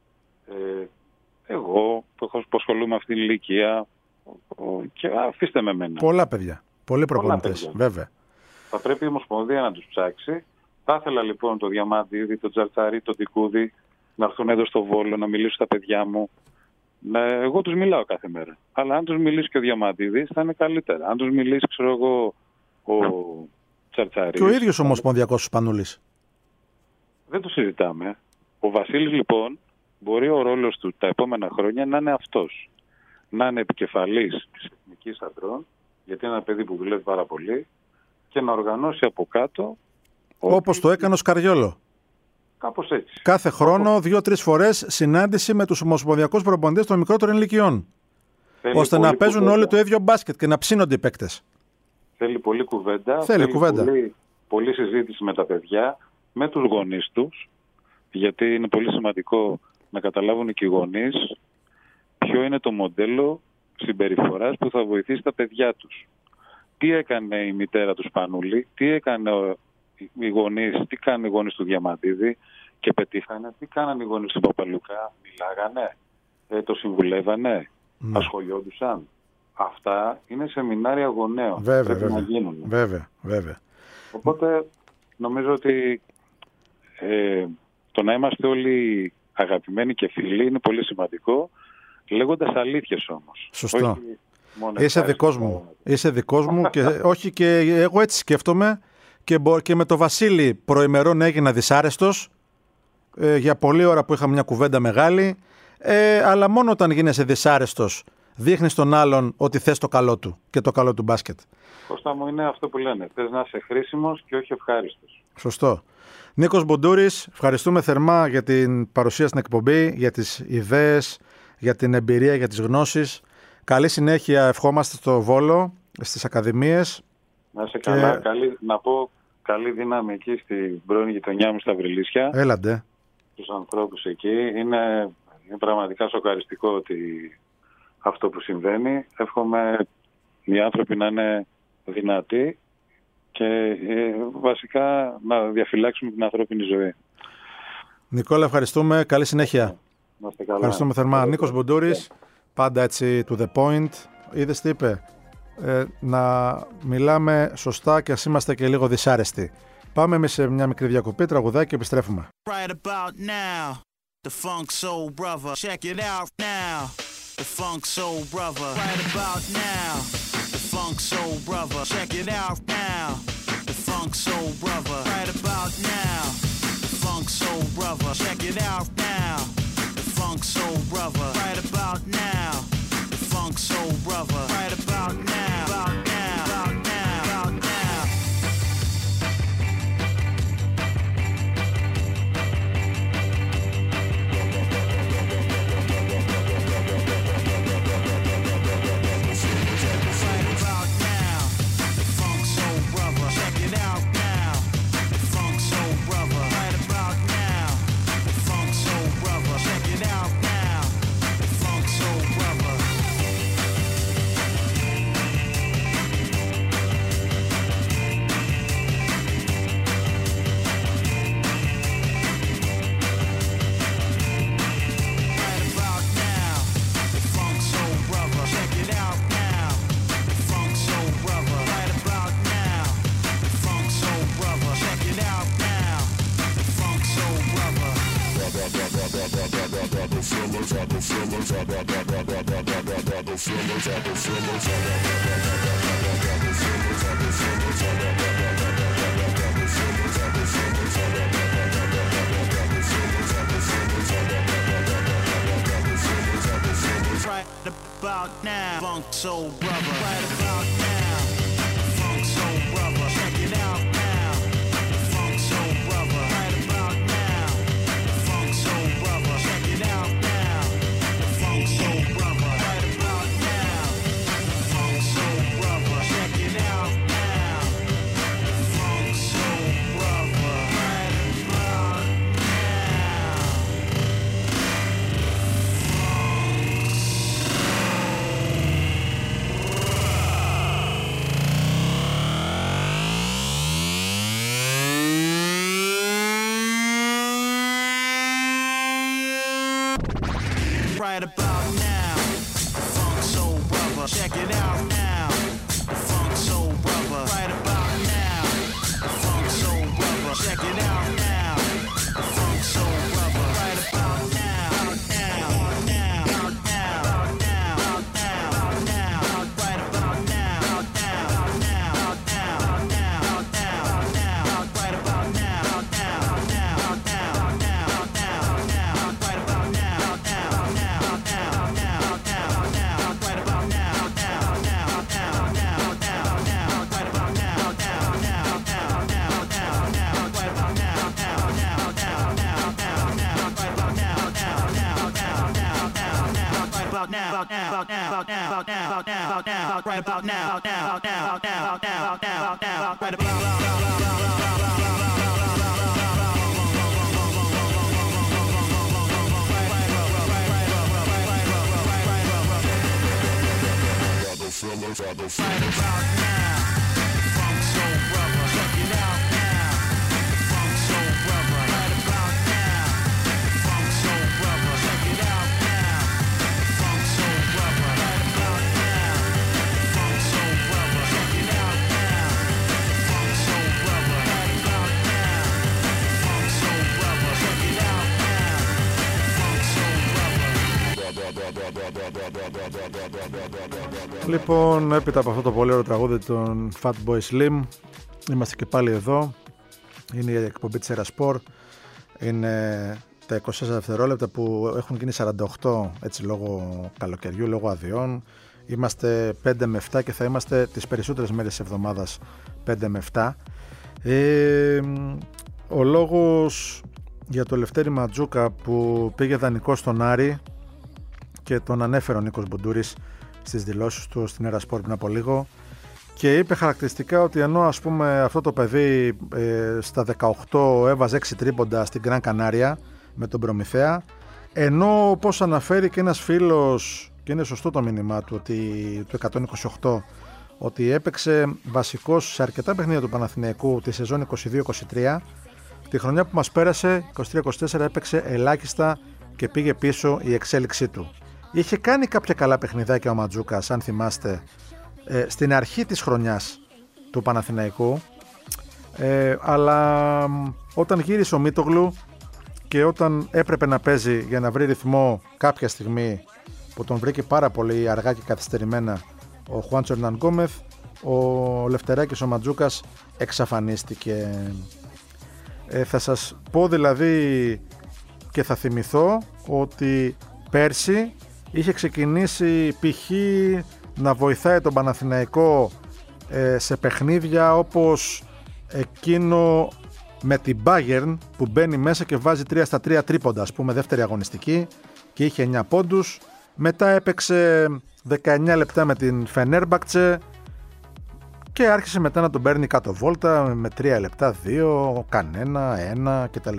Εγώ που ασχολούμαι με αυτή την ηλικία, και αφήστε με εμένα. Πολλά παιδιά. Πολλοί προπονητές, βέβαια. Θα πρέπει η Ομοσπονδία να τους ψάξει. Θα ήθελα λοιπόν το Διαμαντίδη, το Τσαρτσαρί, το Ντικούδι να έρθουν εδώ στο Βόλο, να μιλήσουν στα παιδιά μου. Εγώ τους μιλάω κάθε μέρα. Αλλά αν τους μιλήσει και ο Διαμαντίδης θα είναι καλύτερα. Αν τους μιλήσει, ξέρω εγώ, ο Τσαρτσαρί. Και ο ίδιος ο Ομοσπονδιακός Σπανούλης. Δεν το συζητάμε. Ο Βασίλης λοιπόν μπορεί ο ρόλος του τα επόμενα χρόνια να είναι αυτός. Να είναι επικεφαλής της Εθνικής Αντρών, γιατί είναι ένα παιδί που δουλεύει πάρα πολύ, και να οργανώσει από κάτω. Όπως το έκανε ο Σκαριόλο. Κάπως έτσι. Κάθε χρόνο, 2-3 φορές συνάντηση με τους ομοσπονδιακούς προπονητές των μικρότερων ηλικιών. Ώστε να παίζουν όλοι το ίδιο μπάσκετ και να ψήνονται οι παίκτες. Θέλει πολλή κουβέντα. Θέλει κουβέντα. Πολλή συζήτηση με τα παιδιά, με τους γονείς τους, γιατί είναι πολύ σημαντικό να καταλάβουν και οι γονείς ποιο είναι το μοντέλο συμπεριφοράς που θα βοηθήσει τα παιδιά τους. Τι έκανε η μητέρα του Σπανούλη, τι έκανε οι γονείς, τι κάνουν οι γονείς του Διαμαντίδη και πετύχανε, τι κάνανε οι γονείς του Παπαλουκά, μιλάγανε, το συμβουλεύανε, ασχολιόντουσαν. Αυτά είναι σεμινάρια γονέων. Βέβαια, να γίνουν. Βέβαια. Οπότε νομίζω ότι το να είμαστε όλοι αγαπημένοι και φίλοι είναι πολύ σημαντικό, λέγοντας αλήθειες όμως. Σωστό. Είσαι δικός μου και όχι, και εγώ έτσι σκέφτομαι και με το Βασίλη προημερών έγινα δυσάρεστος για πολλή ώρα που είχα μια κουβέντα μεγάλη, αλλά μόνο όταν γίνεσαι δυσάρεστος δείχνεις τον άλλον ότι θες το καλό του και το καλό του μπάσκετ. Κώστα μου, είναι αυτό που λένε, θες να είσαι χρήσιμος και όχι ευχάριστος. Σωστό. Νίκος Μπουντούρης, ευχαριστούμε θερμά για την παρουσία στην εκπομπή, για τις ιδέες, για την εμπειρία, για τις γνώσεις. Καλή συνέχεια ευχόμαστε στο Βόλο, στις ακαδημίες. Να είσαι καλά. Να πω καλή δύναμη εκεί στην πρώην γειτονιά μου στα Βρυλίσια. Έλαντε. Τους ανθρώπους εκεί. Είναι πραγματικά σοκαριστικό ότι αυτό που συμβαίνει. Εύχομαι οι άνθρωποι να είναι δυνατοί και βασικά να διαφυλάξουμε την ανθρώπινη ζωή. Νικόλα, ευχαριστούμε. Καλή συνέχεια. Να είστε καλά. Ευχαριστούμε θερμά. Νίκος Μπουντούρης, πάντα έτσι to the point. Είδες τι είπε? Να μιλάμε σωστά και ας είμαστε και λίγο δυσάρεστοι. Πάμε εμείς σε μια μικρή διακοπή, τραγουδάκι και επιστρέφουμε. Right about now, the Funk Soul Brother. Check it out now, the Funk Soul Brother. Right about now, the Funk Soul Brother. Check it out now, the Funk Soul Brother. Right about now, the Funk Soul Brother. Check it out now, the Funk Soul Brother. Right about now, the Funk Soul Brother. Right about now, about now, about now, about now. Right about now, the Funk Soul Brother. Check it out now, the Funk Soul Brother. Right about now, the Funk Soul Brother. Check it out now, the Funk Soul Brother. Right about now, the Funk Soul Brother. Check it out now, the Funk Soul Brother. Right about now, the Funk Soul Brother. Check it out now, the Funk Soul Brother. about now. Funk Soul Brother. Right about now. Funk Soul Brother. Check it out now. Funk Soul Brother. Right about now. Funk Soul Brother. Check it out now. Funk Soul Brother. Right about now. Funk Soul Brother. Check it out now. Funk Soul Brother. Right about right about now. Funk Soul Brother. Check it out now. Funk Soul Brother. Right about now. Funk Soul Brother. Check it out now. Funk Soul Brother. Right about now. Now. Now. Now. Now. Now. Now. Right about now. Now. Now. Now. Now. Now. Now. Right about now. Now. Now. Now. Now. Now. Now. Right about now. Now. Λοιπόν, έπειτα από αυτό το πολύ ωραίο τραγούδι των Fatboy Slim, είμαστε και πάλι εδώ. Είναι η εκπομπή της Erasport. Είναι τα 24 δευτερόλεπτα που έχουν γίνει 48 έτσι λόγω καλοκαιριού, λόγω αδειών. Είμαστε 5 με 7 και θα είμαστε τις περισσότερες μέρες της εβδομάδας 5 με 7. Ο λόγος για το Λευτέρη Ματζούκα που πήγε δανεικό στον Άρη και τον ανέφερε ο Νίκος Μπουντούρης στις δηλώσεις του στην Erasport πριν από λίγο και είπε χαρακτηριστικά ότι ενώ ας πούμε αυτό το παιδί στα 18 έβαζε 6 τρίποντα στην Γκραν Κανάρια με τον Προμηθέα, ενώ όπως αναφέρει και ένας φίλος, και είναι σωστό το μήνυμά του, ότι το 128, ότι έπαιξε βασικός σε αρκετά παιχνίδια του Παναθηναϊκού τη σεζόν 22-23, τη χρονιά που μας πέρασε 23-24 έπαιξε ελάχιστα και πήγε πίσω η εξέλιξή του. Είχε κάνει κάποια καλά παιχνιδάκια ο Ματζούκας, αν θυμάστε, στην αρχή της χρονιάς του Παναθηναϊκού, αλλά όταν γύρισε ο Μίτογλου και όταν έπρεπε να παίζει για να βρει ρυθμό κάποια στιγμή που τον βρήκε πάρα πολύ αργά και καθυστερημένα ο Χουάντσο Ερναν Γκόμεθ, ο Λευτεράκης ο Ματζούκας εξαφανίστηκε. Θα σας πω δηλαδή και θα θυμηθώ ότι πέρσι είχε ξεκινήσει π.χ. να βοηθάει τον Παναθηναϊκό σε παιχνίδια όπως εκείνο με την Bayern που μπαίνει μέσα και βάζει 3 στα 3 τρίποντα, ας πούμε δεύτερη αγωνιστική, και είχε 9 πόντους. Μετά έπαιξε 19 λεπτά με την Φενέρμπακτσε και άρχισε μετά να τον παίρνει κάτω βόλτα με 3 λεπτά, 2, κανένα, 1 κτλ.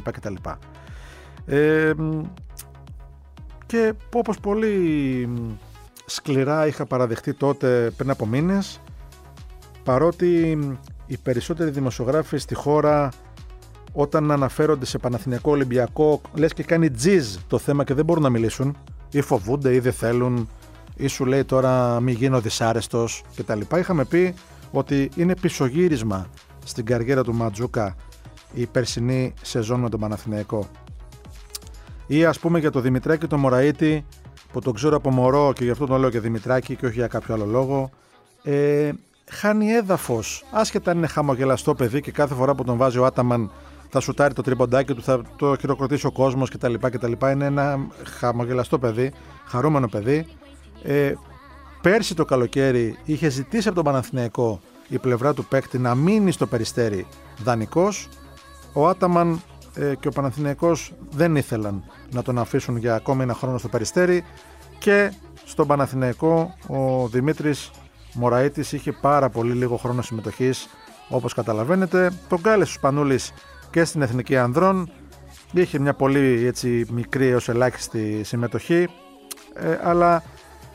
Και όπως πολύ σκληρά είχα παραδεχτεί τότε πριν από μήνες, παρότι οι περισσότεροι δημοσιογράφοι στη χώρα όταν αναφέρονται σε Παναθηναϊκό Ολυμπιακό λες και κάνει τζιζ το θέμα και δεν μπορούν να μιλήσουν, ή φοβούνται ή δεν θέλουν, ή σου λέει τώρα μη γίνω δυσάρεστος κτλ. Είχαμε πει ότι είναι πισωγύρισμα στην καριέρα του Ματζούκα η περσινή σεζόν με τον Παναθηναϊκό. Ή ας πούμε για το Δημητράκη το Μωραΐτη, που τον ξέρω από μωρό και γι' αυτό τον λέω και Δημητράκη και όχι για κάποιο άλλο λόγο, χάνει έδαφος, άσχετα αν είναι χαμογελαστό παιδί και κάθε φορά που τον βάζει ο Άταμαν θα σουτάρει το τριποντάκι του, θα το χειροκροτήσει ο κόσμος κτλ. Είναι ένα χαμογελαστό παιδί, χαρούμενο παιδί. Πέρσι το καλοκαίρι είχε ζητήσει από τον Παναθηναϊκό η πλευρά του παίκτη να μείνει στο Περιστέρι δανεικός. Ο Άταμαν και ο Παναθηναϊκός δεν ήθελαν να τον αφήσουν για ακόμη ένα χρόνο στο Περιστέρι και στον Παναθηναϊκό ο Δημήτρης Μωραΐτης είχε πάρα πολύ λίγο χρόνο συμμετοχής, όπως καταλαβαίνετε. Τον κάλεσε ο Σπανούλης και στην Εθνική Ανδρών, είχε μια πολύ έτσι, μικρή έως ελάχιστη συμμετοχή, αλλά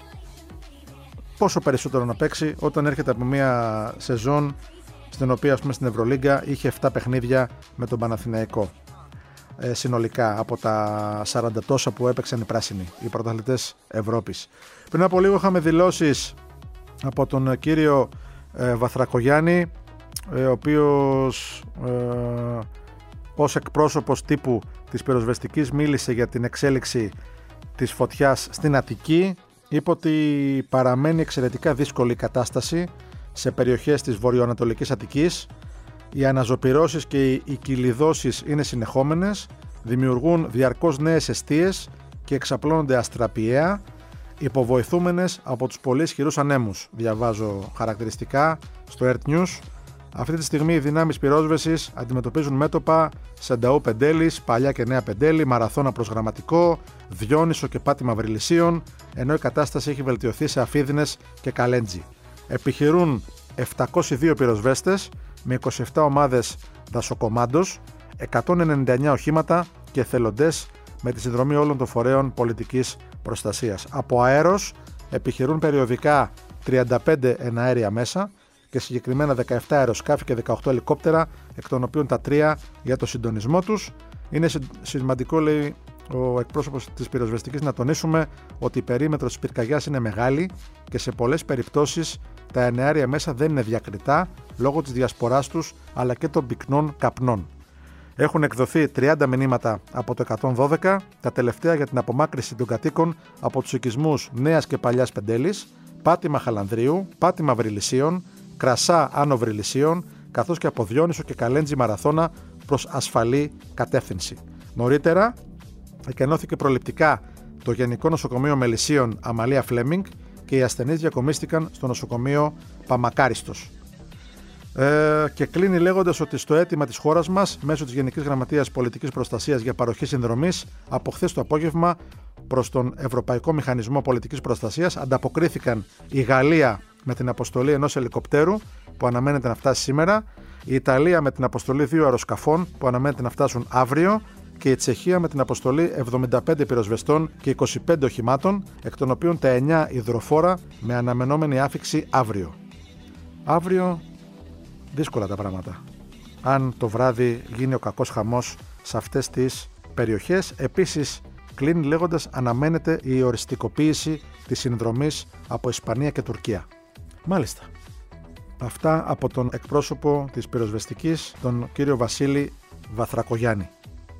πόσο περισσότερο να παίξει όταν έρχεται από μια σεζόν στην οποία, ας πούμε, στην Ευρωλίγκα είχε 7 παιχνίδια με τον Παναθηναϊκό συνολικά από τα 40 τόσα που έπαιξαν οι πράσινοι, οι πρωταθλητές Ευρώπης. Πριν από λίγο είχαμε δηλώσεις από τον κύριο Βαθρακογιάννη, ο οποίος ως εκπρόσωπος τύπου της πυροσβεστικής μίλησε για την εξέλιξη της φωτιάς στην Αττική. Είπε ότι παραμένει εξαιρετικά δύσκολη η κατάσταση σε περιοχές της βορειοανατολικής Αττικής. Οι αναζωπυρώσεις και οι κυλιδώσεις είναι συνεχόμενες, δημιουργούν διαρκώς νέες εστίες και εξαπλώνονται αστραπιαία, υποβοηθούμενες από τους πολύ ισχυρούς ανέμους. Διαβάζω χαρακτηριστικά στο Earth News. Αυτή τη στιγμή οι δυνάμεις πυρόσβεσης αντιμετωπίζουν μέτωπα Σενταού Πεντέλης, Παλιά και Νέα Πεντέλη, Μαραθώνα Προσγραμματικό, Διόνυσο και Πάτημα Βρυλισσίων, ενώ η κατάσταση έχει βελτιωθεί σε Αφίδινες και Καλέντζι. Επιχειρούν 702 πυροσβέστες με 27 ομάδες δασοκομάντος, 199 οχήματα και εθελοντές με τη συνδρομή όλων των φορέων πολιτικής προστασίας. Από αέρος επιχειρούν περιοδικά 35 εναέρια μέσα και συγκεκριμένα 17 αεροσκάφη και 18 ελικόπτερα, εκ των οποίων τα 3 για το συντονισμό τους. Είναι σημαντικό, λέει ο εκπρόσωπος της πυροσβεστικής, να τονίσουμε ότι η περίμετρος της πυρκαγιάς είναι μεγάλη και σε πολλές περιπτώσεις τα εναέρια μέσα δεν είναι διακριτά λόγω της διασποράς τους αλλά και των πυκνών καπνών. Έχουν εκδοθεί 30 μηνύματα από το 112, τα τελευταία για την απομάκρυνση των κατοίκων από τους οικισμούς Νέας και Παλιάς Πεντέλης, Πάτημα Χαλανδρίου, Πάτημα Βρυλισσίων, Κρασά Άνω Βρυλισσίων, καθώς και από Διόνυσο και Καλέντζι Μαραθώνα προς ασφαλή κατεύθυνση. Νωρίτερα εκενώθηκε προληπτικά το Γενικό Νοσοκομείο Μελισσίων Αμαλία Φλέμινγκ και οι ασθενείς διακομίστηκαν στο νοσοκομείο Παμακάριστος. Και κλείνει λέγοντας ότι στο αίτημα της χώρας μας, μέσω της Γενικής Γραμματείας Πολιτικής Προστασίας για παροχή συνδρομής, από χθες το απόγευμα προς τον Ευρωπαϊκό Μηχανισμό Πολιτικής Προστασίας ανταποκρίθηκαν η Γαλλία με την αποστολή ενός ελικοπτέρου που αναμένεται να φτάσει σήμερα, η Ιταλία με την αποστολή 2 αεροσκαφών που αναμένεται να φτάσουν αύριο και η Τσεχία με την αποστολή 75 πυροσβεστών και 25 οχημάτων, εκ των οποίων τα 9 υδροφόρα με αναμενόμενη άφιξη αύριο. Αύριο δύσκολα τα πράγματα, αν το βράδυ γίνει ο κακός χαμός σε αυτές τις περιοχές. Επίσης κλείνει λέγοντας αναμένεται η οριστικοποίηση της συνδρομής από Ισπανία και Τουρκία. Μάλιστα. Αυτά από τον εκπρόσωπο της πυροσβεστικής, τον κύριο Βασίλη Βαθρακογιάννη.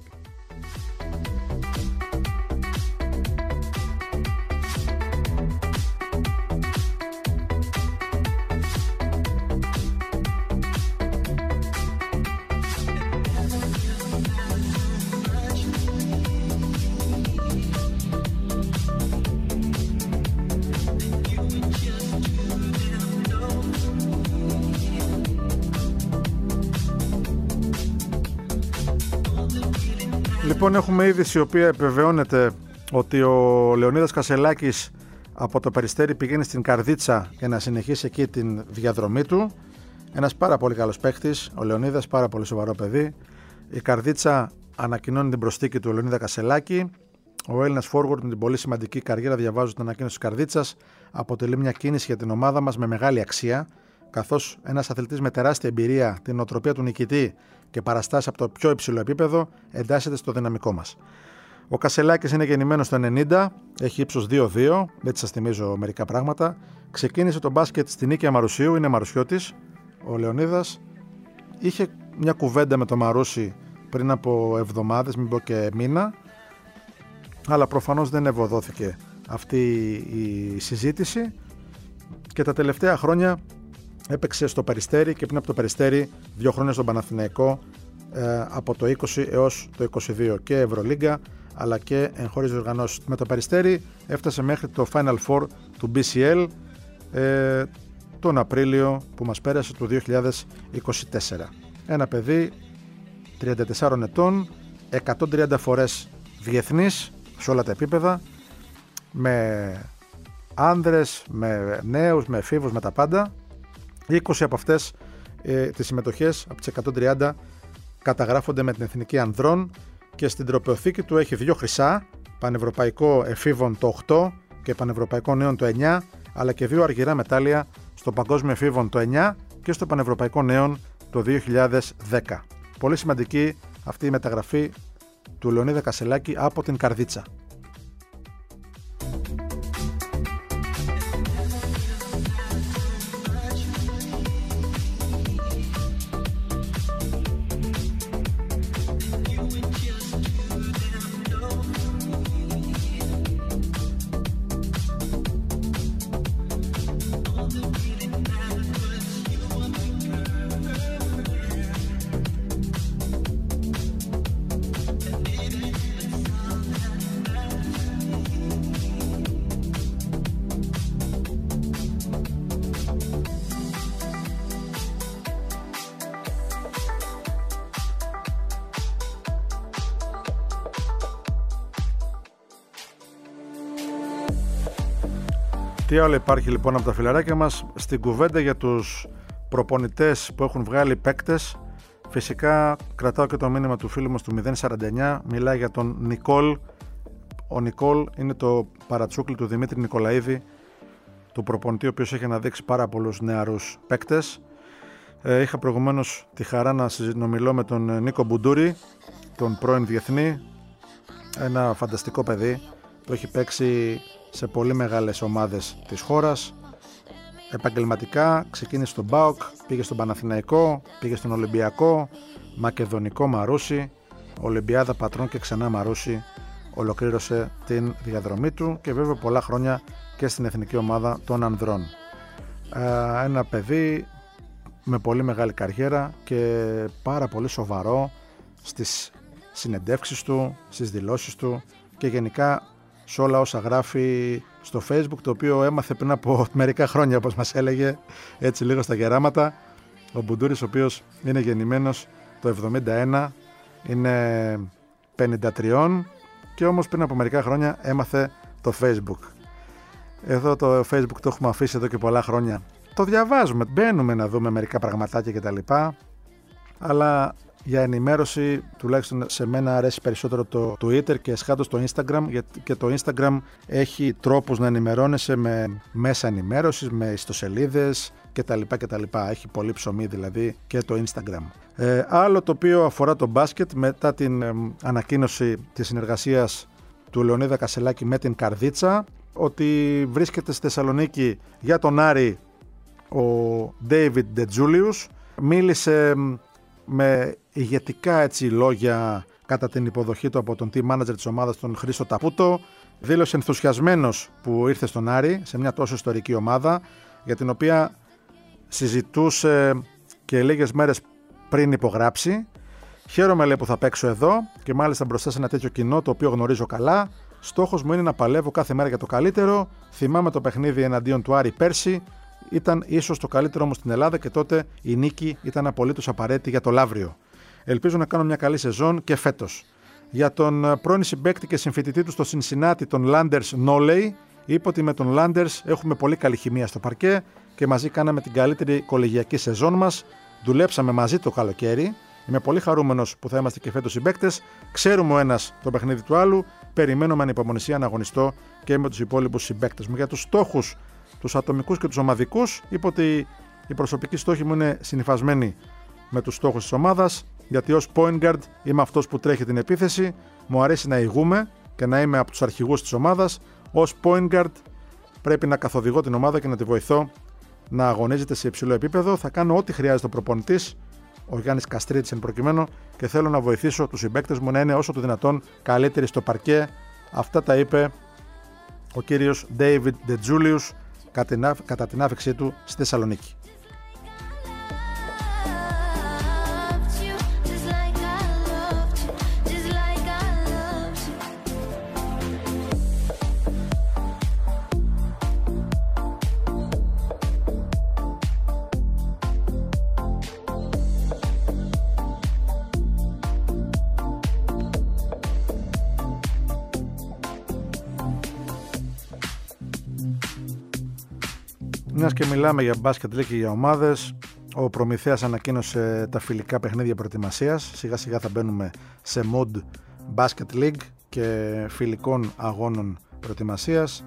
Λοιπόν, έχουμε είδηση η οποία επιβεβαιώνεται ότι ο Λεωνίδας Κασελάκης από το Περιστέρι πηγαίνει στην Καρδίτσα για να συνεχίσει εκεί την διαδρομή του. Ένας πάρα πολύ καλός παίχτης, ο Λεωνίδας, πάρα πολύ σοβαρό παιδί. Η Καρδίτσα ανακοινώνει την προσθήκη του Λεωνίδα Κασελάκη. Ο Έλληνας forward με την πολύ σημαντική καριέρα, διαβάζω την ανακοίνωση της Καρδίτσας, αποτελεί μια κίνηση για την ομάδα μας με μεγάλη αξία, καθώς ένας αθλητής με τεράστια εμπειρία, την νοοτροπία του νικητή και παραστάσει από το πιο υψηλό επίπεδο εντάσσεται στο δυναμικό μας. Ο Κασελάκης είναι γεννημένος το 90, έχει ύψος 2-2, έτσι σας θυμίζω μερικά πράγματα. Ξεκίνησε το μπάσκετ στην Νίκαια Μαρουσίου, είναι Μαρουσιώτης. Ο Λεωνίδας είχε μια κουβέντα με τον Μαρούσι πριν από εβδομάδες, μην πω και μήνα, αλλά προφανώς δεν ευωδόθηκε αυτή η συζήτηση και τα τελευταία χρόνια έπαιξε στο Περιστέρι και πριν από το Περιστέρι 2 χρόνια στον Παναθηναϊκό, από το 20 έως το 22 και Ευρωλίγκα αλλά και εγχώριες διοργανώσεις. Με το Περιστέρι έφτασε μέχρι το Final Four του BCL τον Απρίλιο που μας πέρασε του 2024. Ένα παιδί 34 ετών, 130 φορές διεθνής σε όλα τα επίπεδα, με άνδρες, με νέους, με εφήβους, με τα πάντα. 20 από αυτές τις συμμετοχές, από τις 130, καταγράφονται με την Εθνική Ανδρών και στην τροπαιοθήκη του έχει 2 χρυσά, πανευρωπαϊκό εφήβων το 8 και πανευρωπαϊκό νέων το 9, αλλά και 2 αργυρά μετάλλια στο παγκόσμιο εφήβων το 9 και στο πανευρωπαϊκό νέων το 2010. Πολύ σημαντική αυτή η μεταγραφή του Λεωνίδα Κασελάκη από την Καρδίτσα. Τι άλλο υπάρχει λοιπόν από τα φιλαράκια μας στην κουβέντα για τους προπονητές που έχουν βγάλει παίκτες? Φυσικά κρατάω και το μήνυμα του φίλου μας του 049, μιλάει για τον Νικόλ. Ο Νικόλ είναι το παρατσούκλι του Δημήτρη Νικολαίδη, του προπονητή ο οποίος έχει αναδείξει πάρα πολλούς νεαρούς παίκτες. Είχα προηγουμένως τη χαρά να συνομιλώ με τον Νίκο Μπουντούρη, τον πρώην διεθνή, ένα φανταστικό παιδί που έχει παίξει σε πολύ μεγάλες ομάδες της χώρας. Επαγγελματικά ξεκίνησε στον ΠΑΟΚ, πήγε στον Παναθηναϊκό, πήγε στον Ολυμπιακό, Μακεδονικό Μαρούσι, Ολυμπιάδα Πατρών και ξανά Μαρούσι. Ολοκλήρωσε την διαδρομή του και βέβαια πολλά χρόνια και στην εθνική ομάδα των ανδρών. Ένα παιδί με πολύ μεγάλη καριέρα και πάρα πολύ σοβαρό στις συνεντεύξεις του, στις δηλώσεις του και γενικά σε όλα όσα γράφει στο Facebook, το οποίο έμαθε πριν από μερικά χρόνια, όπως μας έλεγε, έτσι λίγο στα γεράματα. Ο Μπουντούρης, ο οποίος είναι γεννημένος το 71, είναι 53 και όμως πριν από μερικά χρόνια έμαθε το Facebook. Εδώ το Facebook το έχουμε αφήσει εδώ και πολλά χρόνια. Το διαβάζουμε, μπαίνουμε να δούμε μερικά πραγματάκια κτλ. Αλλά για ενημέρωση, τουλάχιστον σε μένα αρέσει περισσότερο το Twitter και εσχάτως το Instagram, γιατί και το Instagram έχει τρόπους να ενημερώνεσαι με μέσα ενημέρωσης, με ιστοσελίδες κτλ. Έχει πολύ ψωμί δηλαδή και το Instagram. Άλλο το οποίο αφορά το μπάσκετ, μετά την ανακοίνωση της συνεργασίας του Λεωνίδα Κασελάκη με την Καρδίτσα, ότι βρίσκεται στη Θεσσαλονίκη για τον Άρη ο David DeJulius, μίλησε με ηγετικά έτσι λόγια κατά την υποδοχή του από τον team manager της ομάδας, τον Χρήστο Ταπούτο. Δήλωσε ενθουσιασμένος που ήρθε στον Άρη, σε μια τόσο ιστορική ομάδα, για την οποία συζητούσε και λίγες μέρες πριν υπογράψει. Χαίρομαι, λέει, που θα παίξω εδώ και μάλιστα μπροστά σε ένα τέτοιο κοινό το οποίο γνωρίζω καλά. Στόχος μου είναι να παλεύω κάθε μέρα για το καλύτερο. Θυμάμαι το παιχνίδι εναντίον του Άρη πέρσι. Ήταν ίσως το καλύτερο όμως στην Ελλάδα και τότε η νίκη ήταν απολύτως απαραίτητη για το Λαύριο. Ελπίζω να κάνω μια καλή σεζόν και φέτος. Για τον πρώην συμπαίκτη και συμφοιτητή του στο Cincinnati, τον Landers Νόλεϊ, είπε ότι με τον Landers έχουμε πολύ καλή χημεία στο παρκέ και μαζί κάναμε την καλύτερη κολεγιακή σεζόν μας. Δουλέψαμε μαζί το καλοκαίρι. Είμαι πολύ χαρούμενος που θα είμαστε και φέτος συμπαίκτες. Ξέρουμε ο ένας το παιχνίδι του άλλου. Περιμένω με ανυπομονησία να αγωνιστώ και με τους υπόλοιπους συμπαίκτες μου. Για τους στόχους, τους ατομικούς και τους ομαδικούς, είπε ότι οι προσωπικοί στόχοι μου είναι συνυφασμένοι με τους στόχους της ομάδας, γιατί ως point guard είμαι αυτός που τρέχει την επίθεση, μου αρέσει να ηγούμε και να είμαι από τους αρχηγούς της ομάδας. Ως point guard πρέπει να καθοδηγώ την ομάδα και να τη βοηθώ να αγωνίζεται σε υψηλό επίπεδο. Θα κάνω ό,τι χρειάζεται ο προπονητής, ο Γιάννης Καστρίτης εν προκειμένου, και θέλω να βοηθήσω τους συμπαίκτες μου να είναι όσο το δυνατόν καλύτεροι στο παρκέ. Αυτά τα είπε ο κύριος David DeJulius κατά την άφηξή του στη Θεσσαλονίκη. Μιας και μιλάμε για μπάσκετ και για ομάδες, ο Προμηθέας ανακοίνωσε τα φιλικά παιχνίδια προετοιμασίας. Σιγά σιγά θα μπαίνουμε σε mood Basket League και φιλικών αγώνων προετοιμασίας.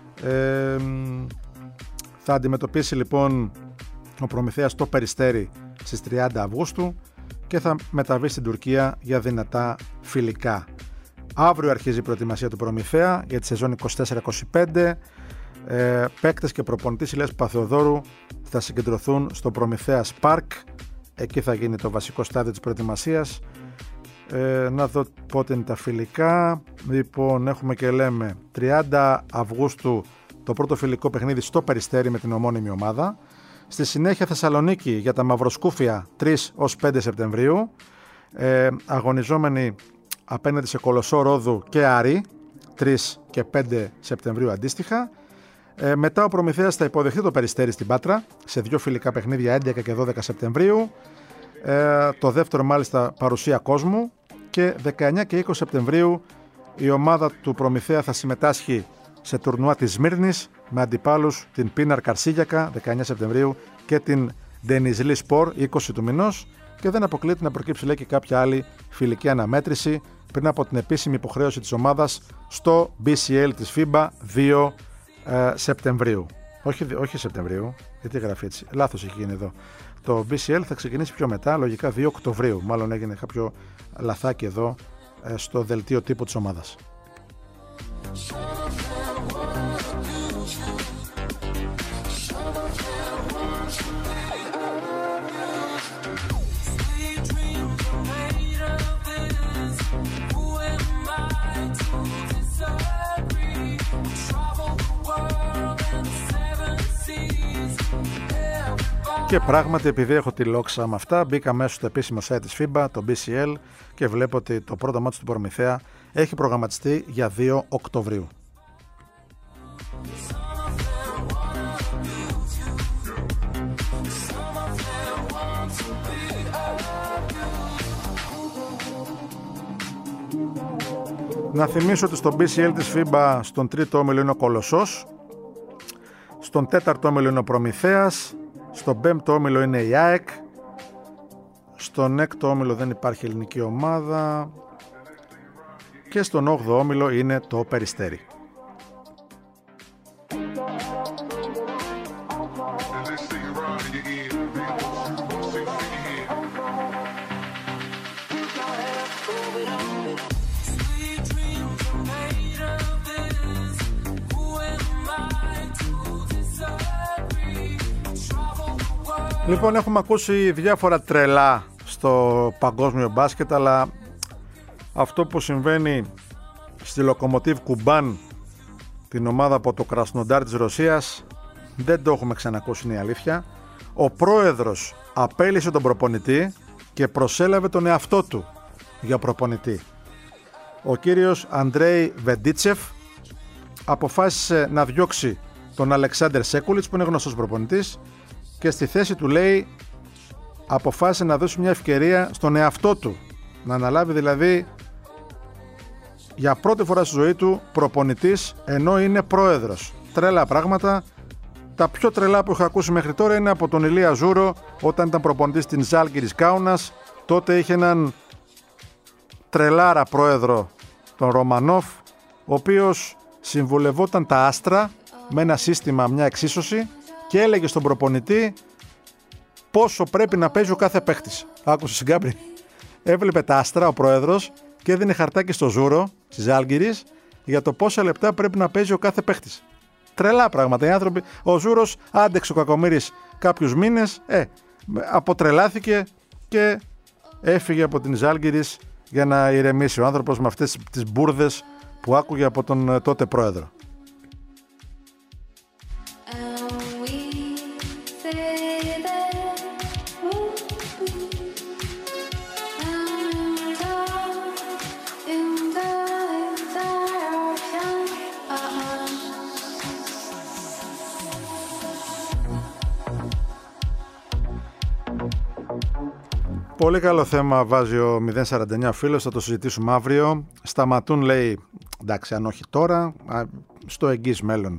Θα αντιμετωπίσει λοιπόν ο Προμηθέας το Περιστέρι στις 30 Αυγούστου και θα μεταβεί στην Τουρκία για δυνατά φιλικά. Αύριο αρχίζει η προετοιμασία του Προμηθέα για τη σεζόν 24-25. Παίκτες και προπονητής Ηλίας Παπαθεοδόρου θα συγκεντρωθούν στο Προμηθέας Park. Εκεί θα γίνει το βασικό στάδιο της προετοιμασίας. Να δω πότε είναι τα φιλικά. Λοιπόν, έχουμε και λέμε 30 Αυγούστου το πρώτο φιλικό παιχνίδι στο Περιστέρι με την ομώνυμη ομάδα. Στη συνέχεια Θεσσαλονίκη για τα Μαυροσκούφια 3 ως 5 Σεπτεμβρίου. Αγωνιζόμενοι απέναντι σε Κολοσσό Ρόδου και Άρη 3 και 5 Σεπτεμβρίου αντίστοιχα. Μετά ο Προμηθέας θα υποδεχτεί το Περιστέρι στην Πάτρα σε 2 φιλικά παιχνίδια 11 και 12 Σεπτεμβρίου. Το δεύτερο μάλιστα παρουσία κόσμου, και 19 και 20 Σεπτεμβρίου η ομάδα του Προμηθέα θα συμμετάσχει σε τουρνουά της Σμύρνης με αντιπάλους την Πίναρ Καρσίγιακα 19 Σεπτεμβρίου και την Ντενιζλή Σπορ 20 του μηνός, και δεν αποκλείεται να προκύψει λέει και κάποια άλλη φιλική αναμέτρηση πριν από την επίσημη υποχρέωση της ομάδας στο BCL της FIBA 2 Σεπτεμβρίου. Όχι Σεπτεμβρίου, γιατί γράφει έτσι, λάθος έχει γίνει εδώ. Το BCL θα ξεκινήσει πιο μετά, λογικά 2 Οκτωβρίου. Μάλλον έγινε κάποιο λαθάκι εδώ στο δελτίο τύπου της ομάδας. Και πράγματι, επειδή έχω τη λόξα με αυτά, μπήκα μέσα στο επίσημο site της FIBA, το BCL, και βλέπω ότι το πρώτο μάτσο του Προμηθέα έχει προγραμματιστεί για 2 Οκτωβρίου. Να θυμίσω ότι στο BCL της FIBA στον τρίτο όμιλο είναι ο Κολοσσός, στον τέταρτο όμιλο είναι ο Προμηθέας, στον πέμπτο όμιλο είναι η ΑΕΚ, στον έκτο όμιλο δεν υπάρχει ελληνική ομάδα και στον 8ο όμιλο είναι το Περιστέρι. Λοιπόν, έχουμε ακούσει διάφορα τρελά στο παγκόσμιο μπάσκετ, αλλά αυτό που συμβαίνει στη Λοκομοτίβ Κουμπάν, την ομάδα από το Κρασνοντάρ της Ρωσίας, δεν το έχουμε ξανακούσει, είναι η αλήθεια. Ο πρόεδρος απέλυσε τον προπονητή και προσέλαβε τον εαυτό του για προπονητή. Ο κύριος Αντρέι Βεντίτσεφ αποφάσισε να διώξει τον Αλεξάντερ Σέκουλιτς, που είναι γνωστός προπονητής, και στη θέση του, λέει, αποφάσισε να δώσει μια ευκαιρία στον εαυτό του, να αναλάβει δηλαδή για πρώτη φορά στη ζωή του προπονητής ενώ είναι πρόεδρος. Τρέλα πράγματα. Τα πιο τρελά που έχω ακούσει μέχρι τώρα είναι από τον Ηλία Ζούρο όταν ήταν προπονητής στην Ζάλγκιρις Κάουνας. Τότε είχε έναν τρελάρα πρόεδρο, τον Ρωμανόφ, ο οποίος συμβουλευόταν τα άστρα με ένα σύστημα, μια εξίσωση, και έλεγε στον προπονητή πόσο πρέπει να παίζει ο κάθε παίχτης. Άκουσε, Συγκάμπρη? Έβλεπε τα άστρα ο πρόεδρος και έδινε χαρτάκι στο Ζούρο στη Ζάλγκιρις για το πόσα λεπτά πρέπει να παίζει ο κάθε παίχτης. Τρελά πράγματα οι άνθρωποι. Ο Ζούρος άντεξε ο κακομοίρης κάποιους μήνες, αποτρελάθηκε και έφυγε από την Ζάλγκιρις για να ηρεμήσει ο άνθρωπος με αυτές τις μπουρδες που άκουγε από τον τότε πρόεδρο. Πολύ καλό θέμα βάζει ο 049 φίλος, θα το συζητήσουμε αύριο. Σταματούν, λέει, εντάξει, αν όχι τώρα, στο εγγύς μέλλον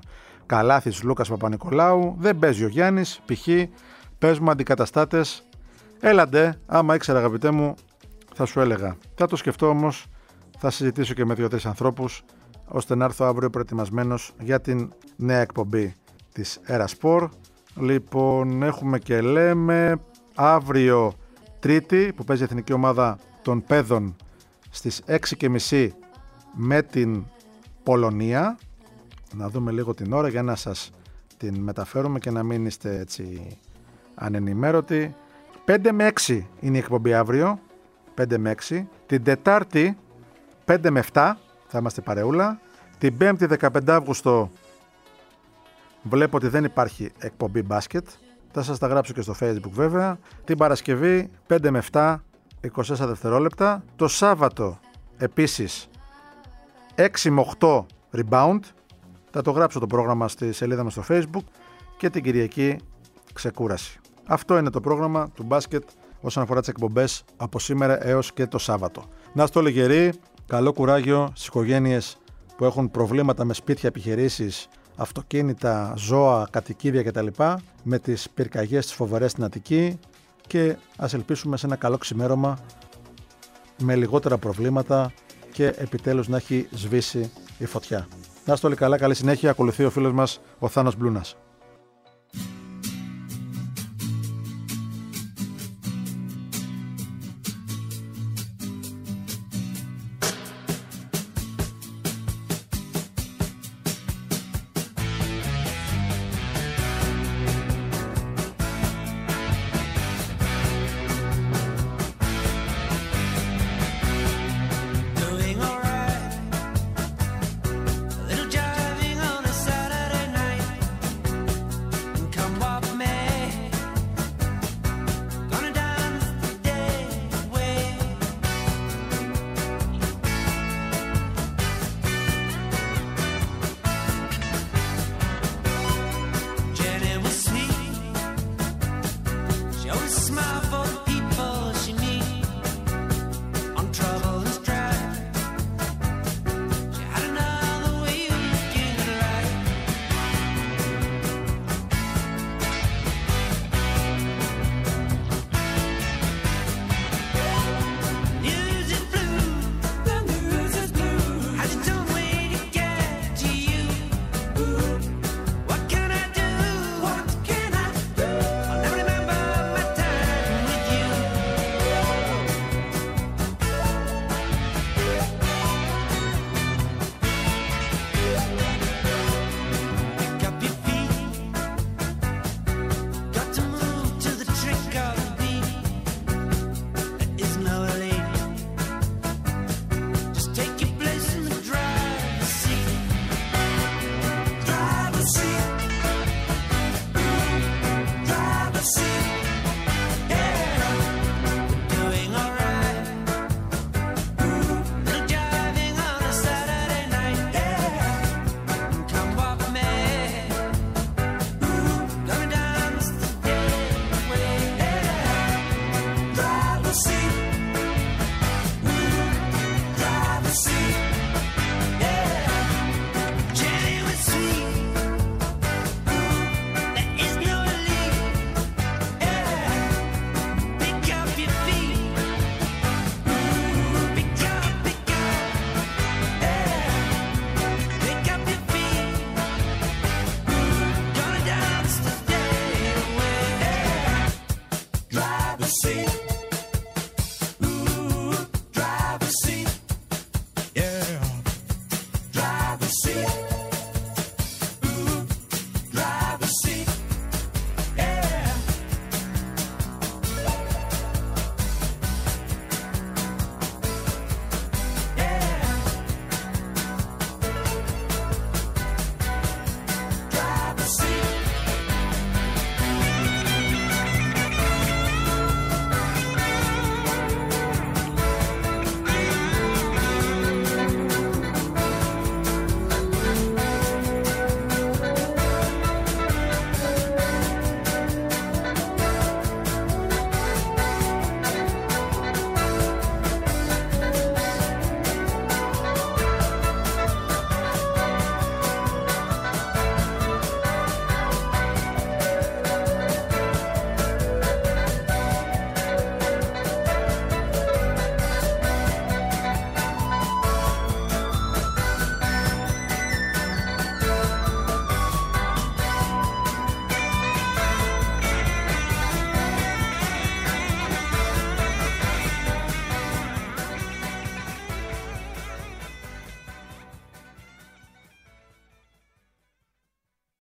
Καλάθης Λούκας Παπα-Νικολάου, δεν παίζει ο Γιάννης, π.χ. παίζουμε αντικαταστάτες. Έλαντε, άμα ήξερα αγαπητέ μου θα σου έλεγα. Θα το σκεφτώ όμως, θα συζητήσω και με 2-3 ανθρώπους, ώστε να έρθω αύριο προετοιμασμένος για την νέα εκπομπή της Ερασπορ. Λοιπόν, έχουμε και λέμε αύριο Τρίτη που παίζει η εθνική ομάδα των παιδών στις 6:30 με την Πολωνία. Να δούμε λίγο την ώρα για να σας την μεταφέρουμε και να μην είστε έτσι ανενημέρωτοι. 5 με 6 είναι η εκπομπή αύριο, 5 με 6. Την Τετάρτη 5 με 7 θα είμαστε παρεούλα. Την 5η 15 Αύγουστο βλέπω ότι δεν υπάρχει εκπομπή μπάσκετ. Θα σας τα γράψω και στο Facebook βέβαια. Την Παρασκευή 5 με 7, 24 δευτερόλεπτα. Το Σάββατο επίσης 6 με 8 rebound. Θα το γράψω το πρόγραμμα στη σελίδα μας στο Facebook. Και την Κυριακή ξεκούραση. Αυτό είναι το πρόγραμμα του μπάσκετ όσον αφορά τις εκπομπές από σήμερα έως και το Σάββατο. Να είστε όλοι γεροί, καλό κουράγιο στις οικογένειες που έχουν προβλήματα με σπίτια, επιχειρήσεις, αυτοκίνητα, ζώα, κατοικίδια κτλ. Με τις πυρκαγιές τις φοβερές στην Αττική και ας ελπίσουμε σε ένα καλό ξημέρωμα με λιγότερα προβλήματα και επιτέλους να έχει σβήσει η φωτιά. Να είστε όλοι καλά, καλή συνέχεια. Ακολουθεί ο φίλος μας ο Θάνος Μπλούνας.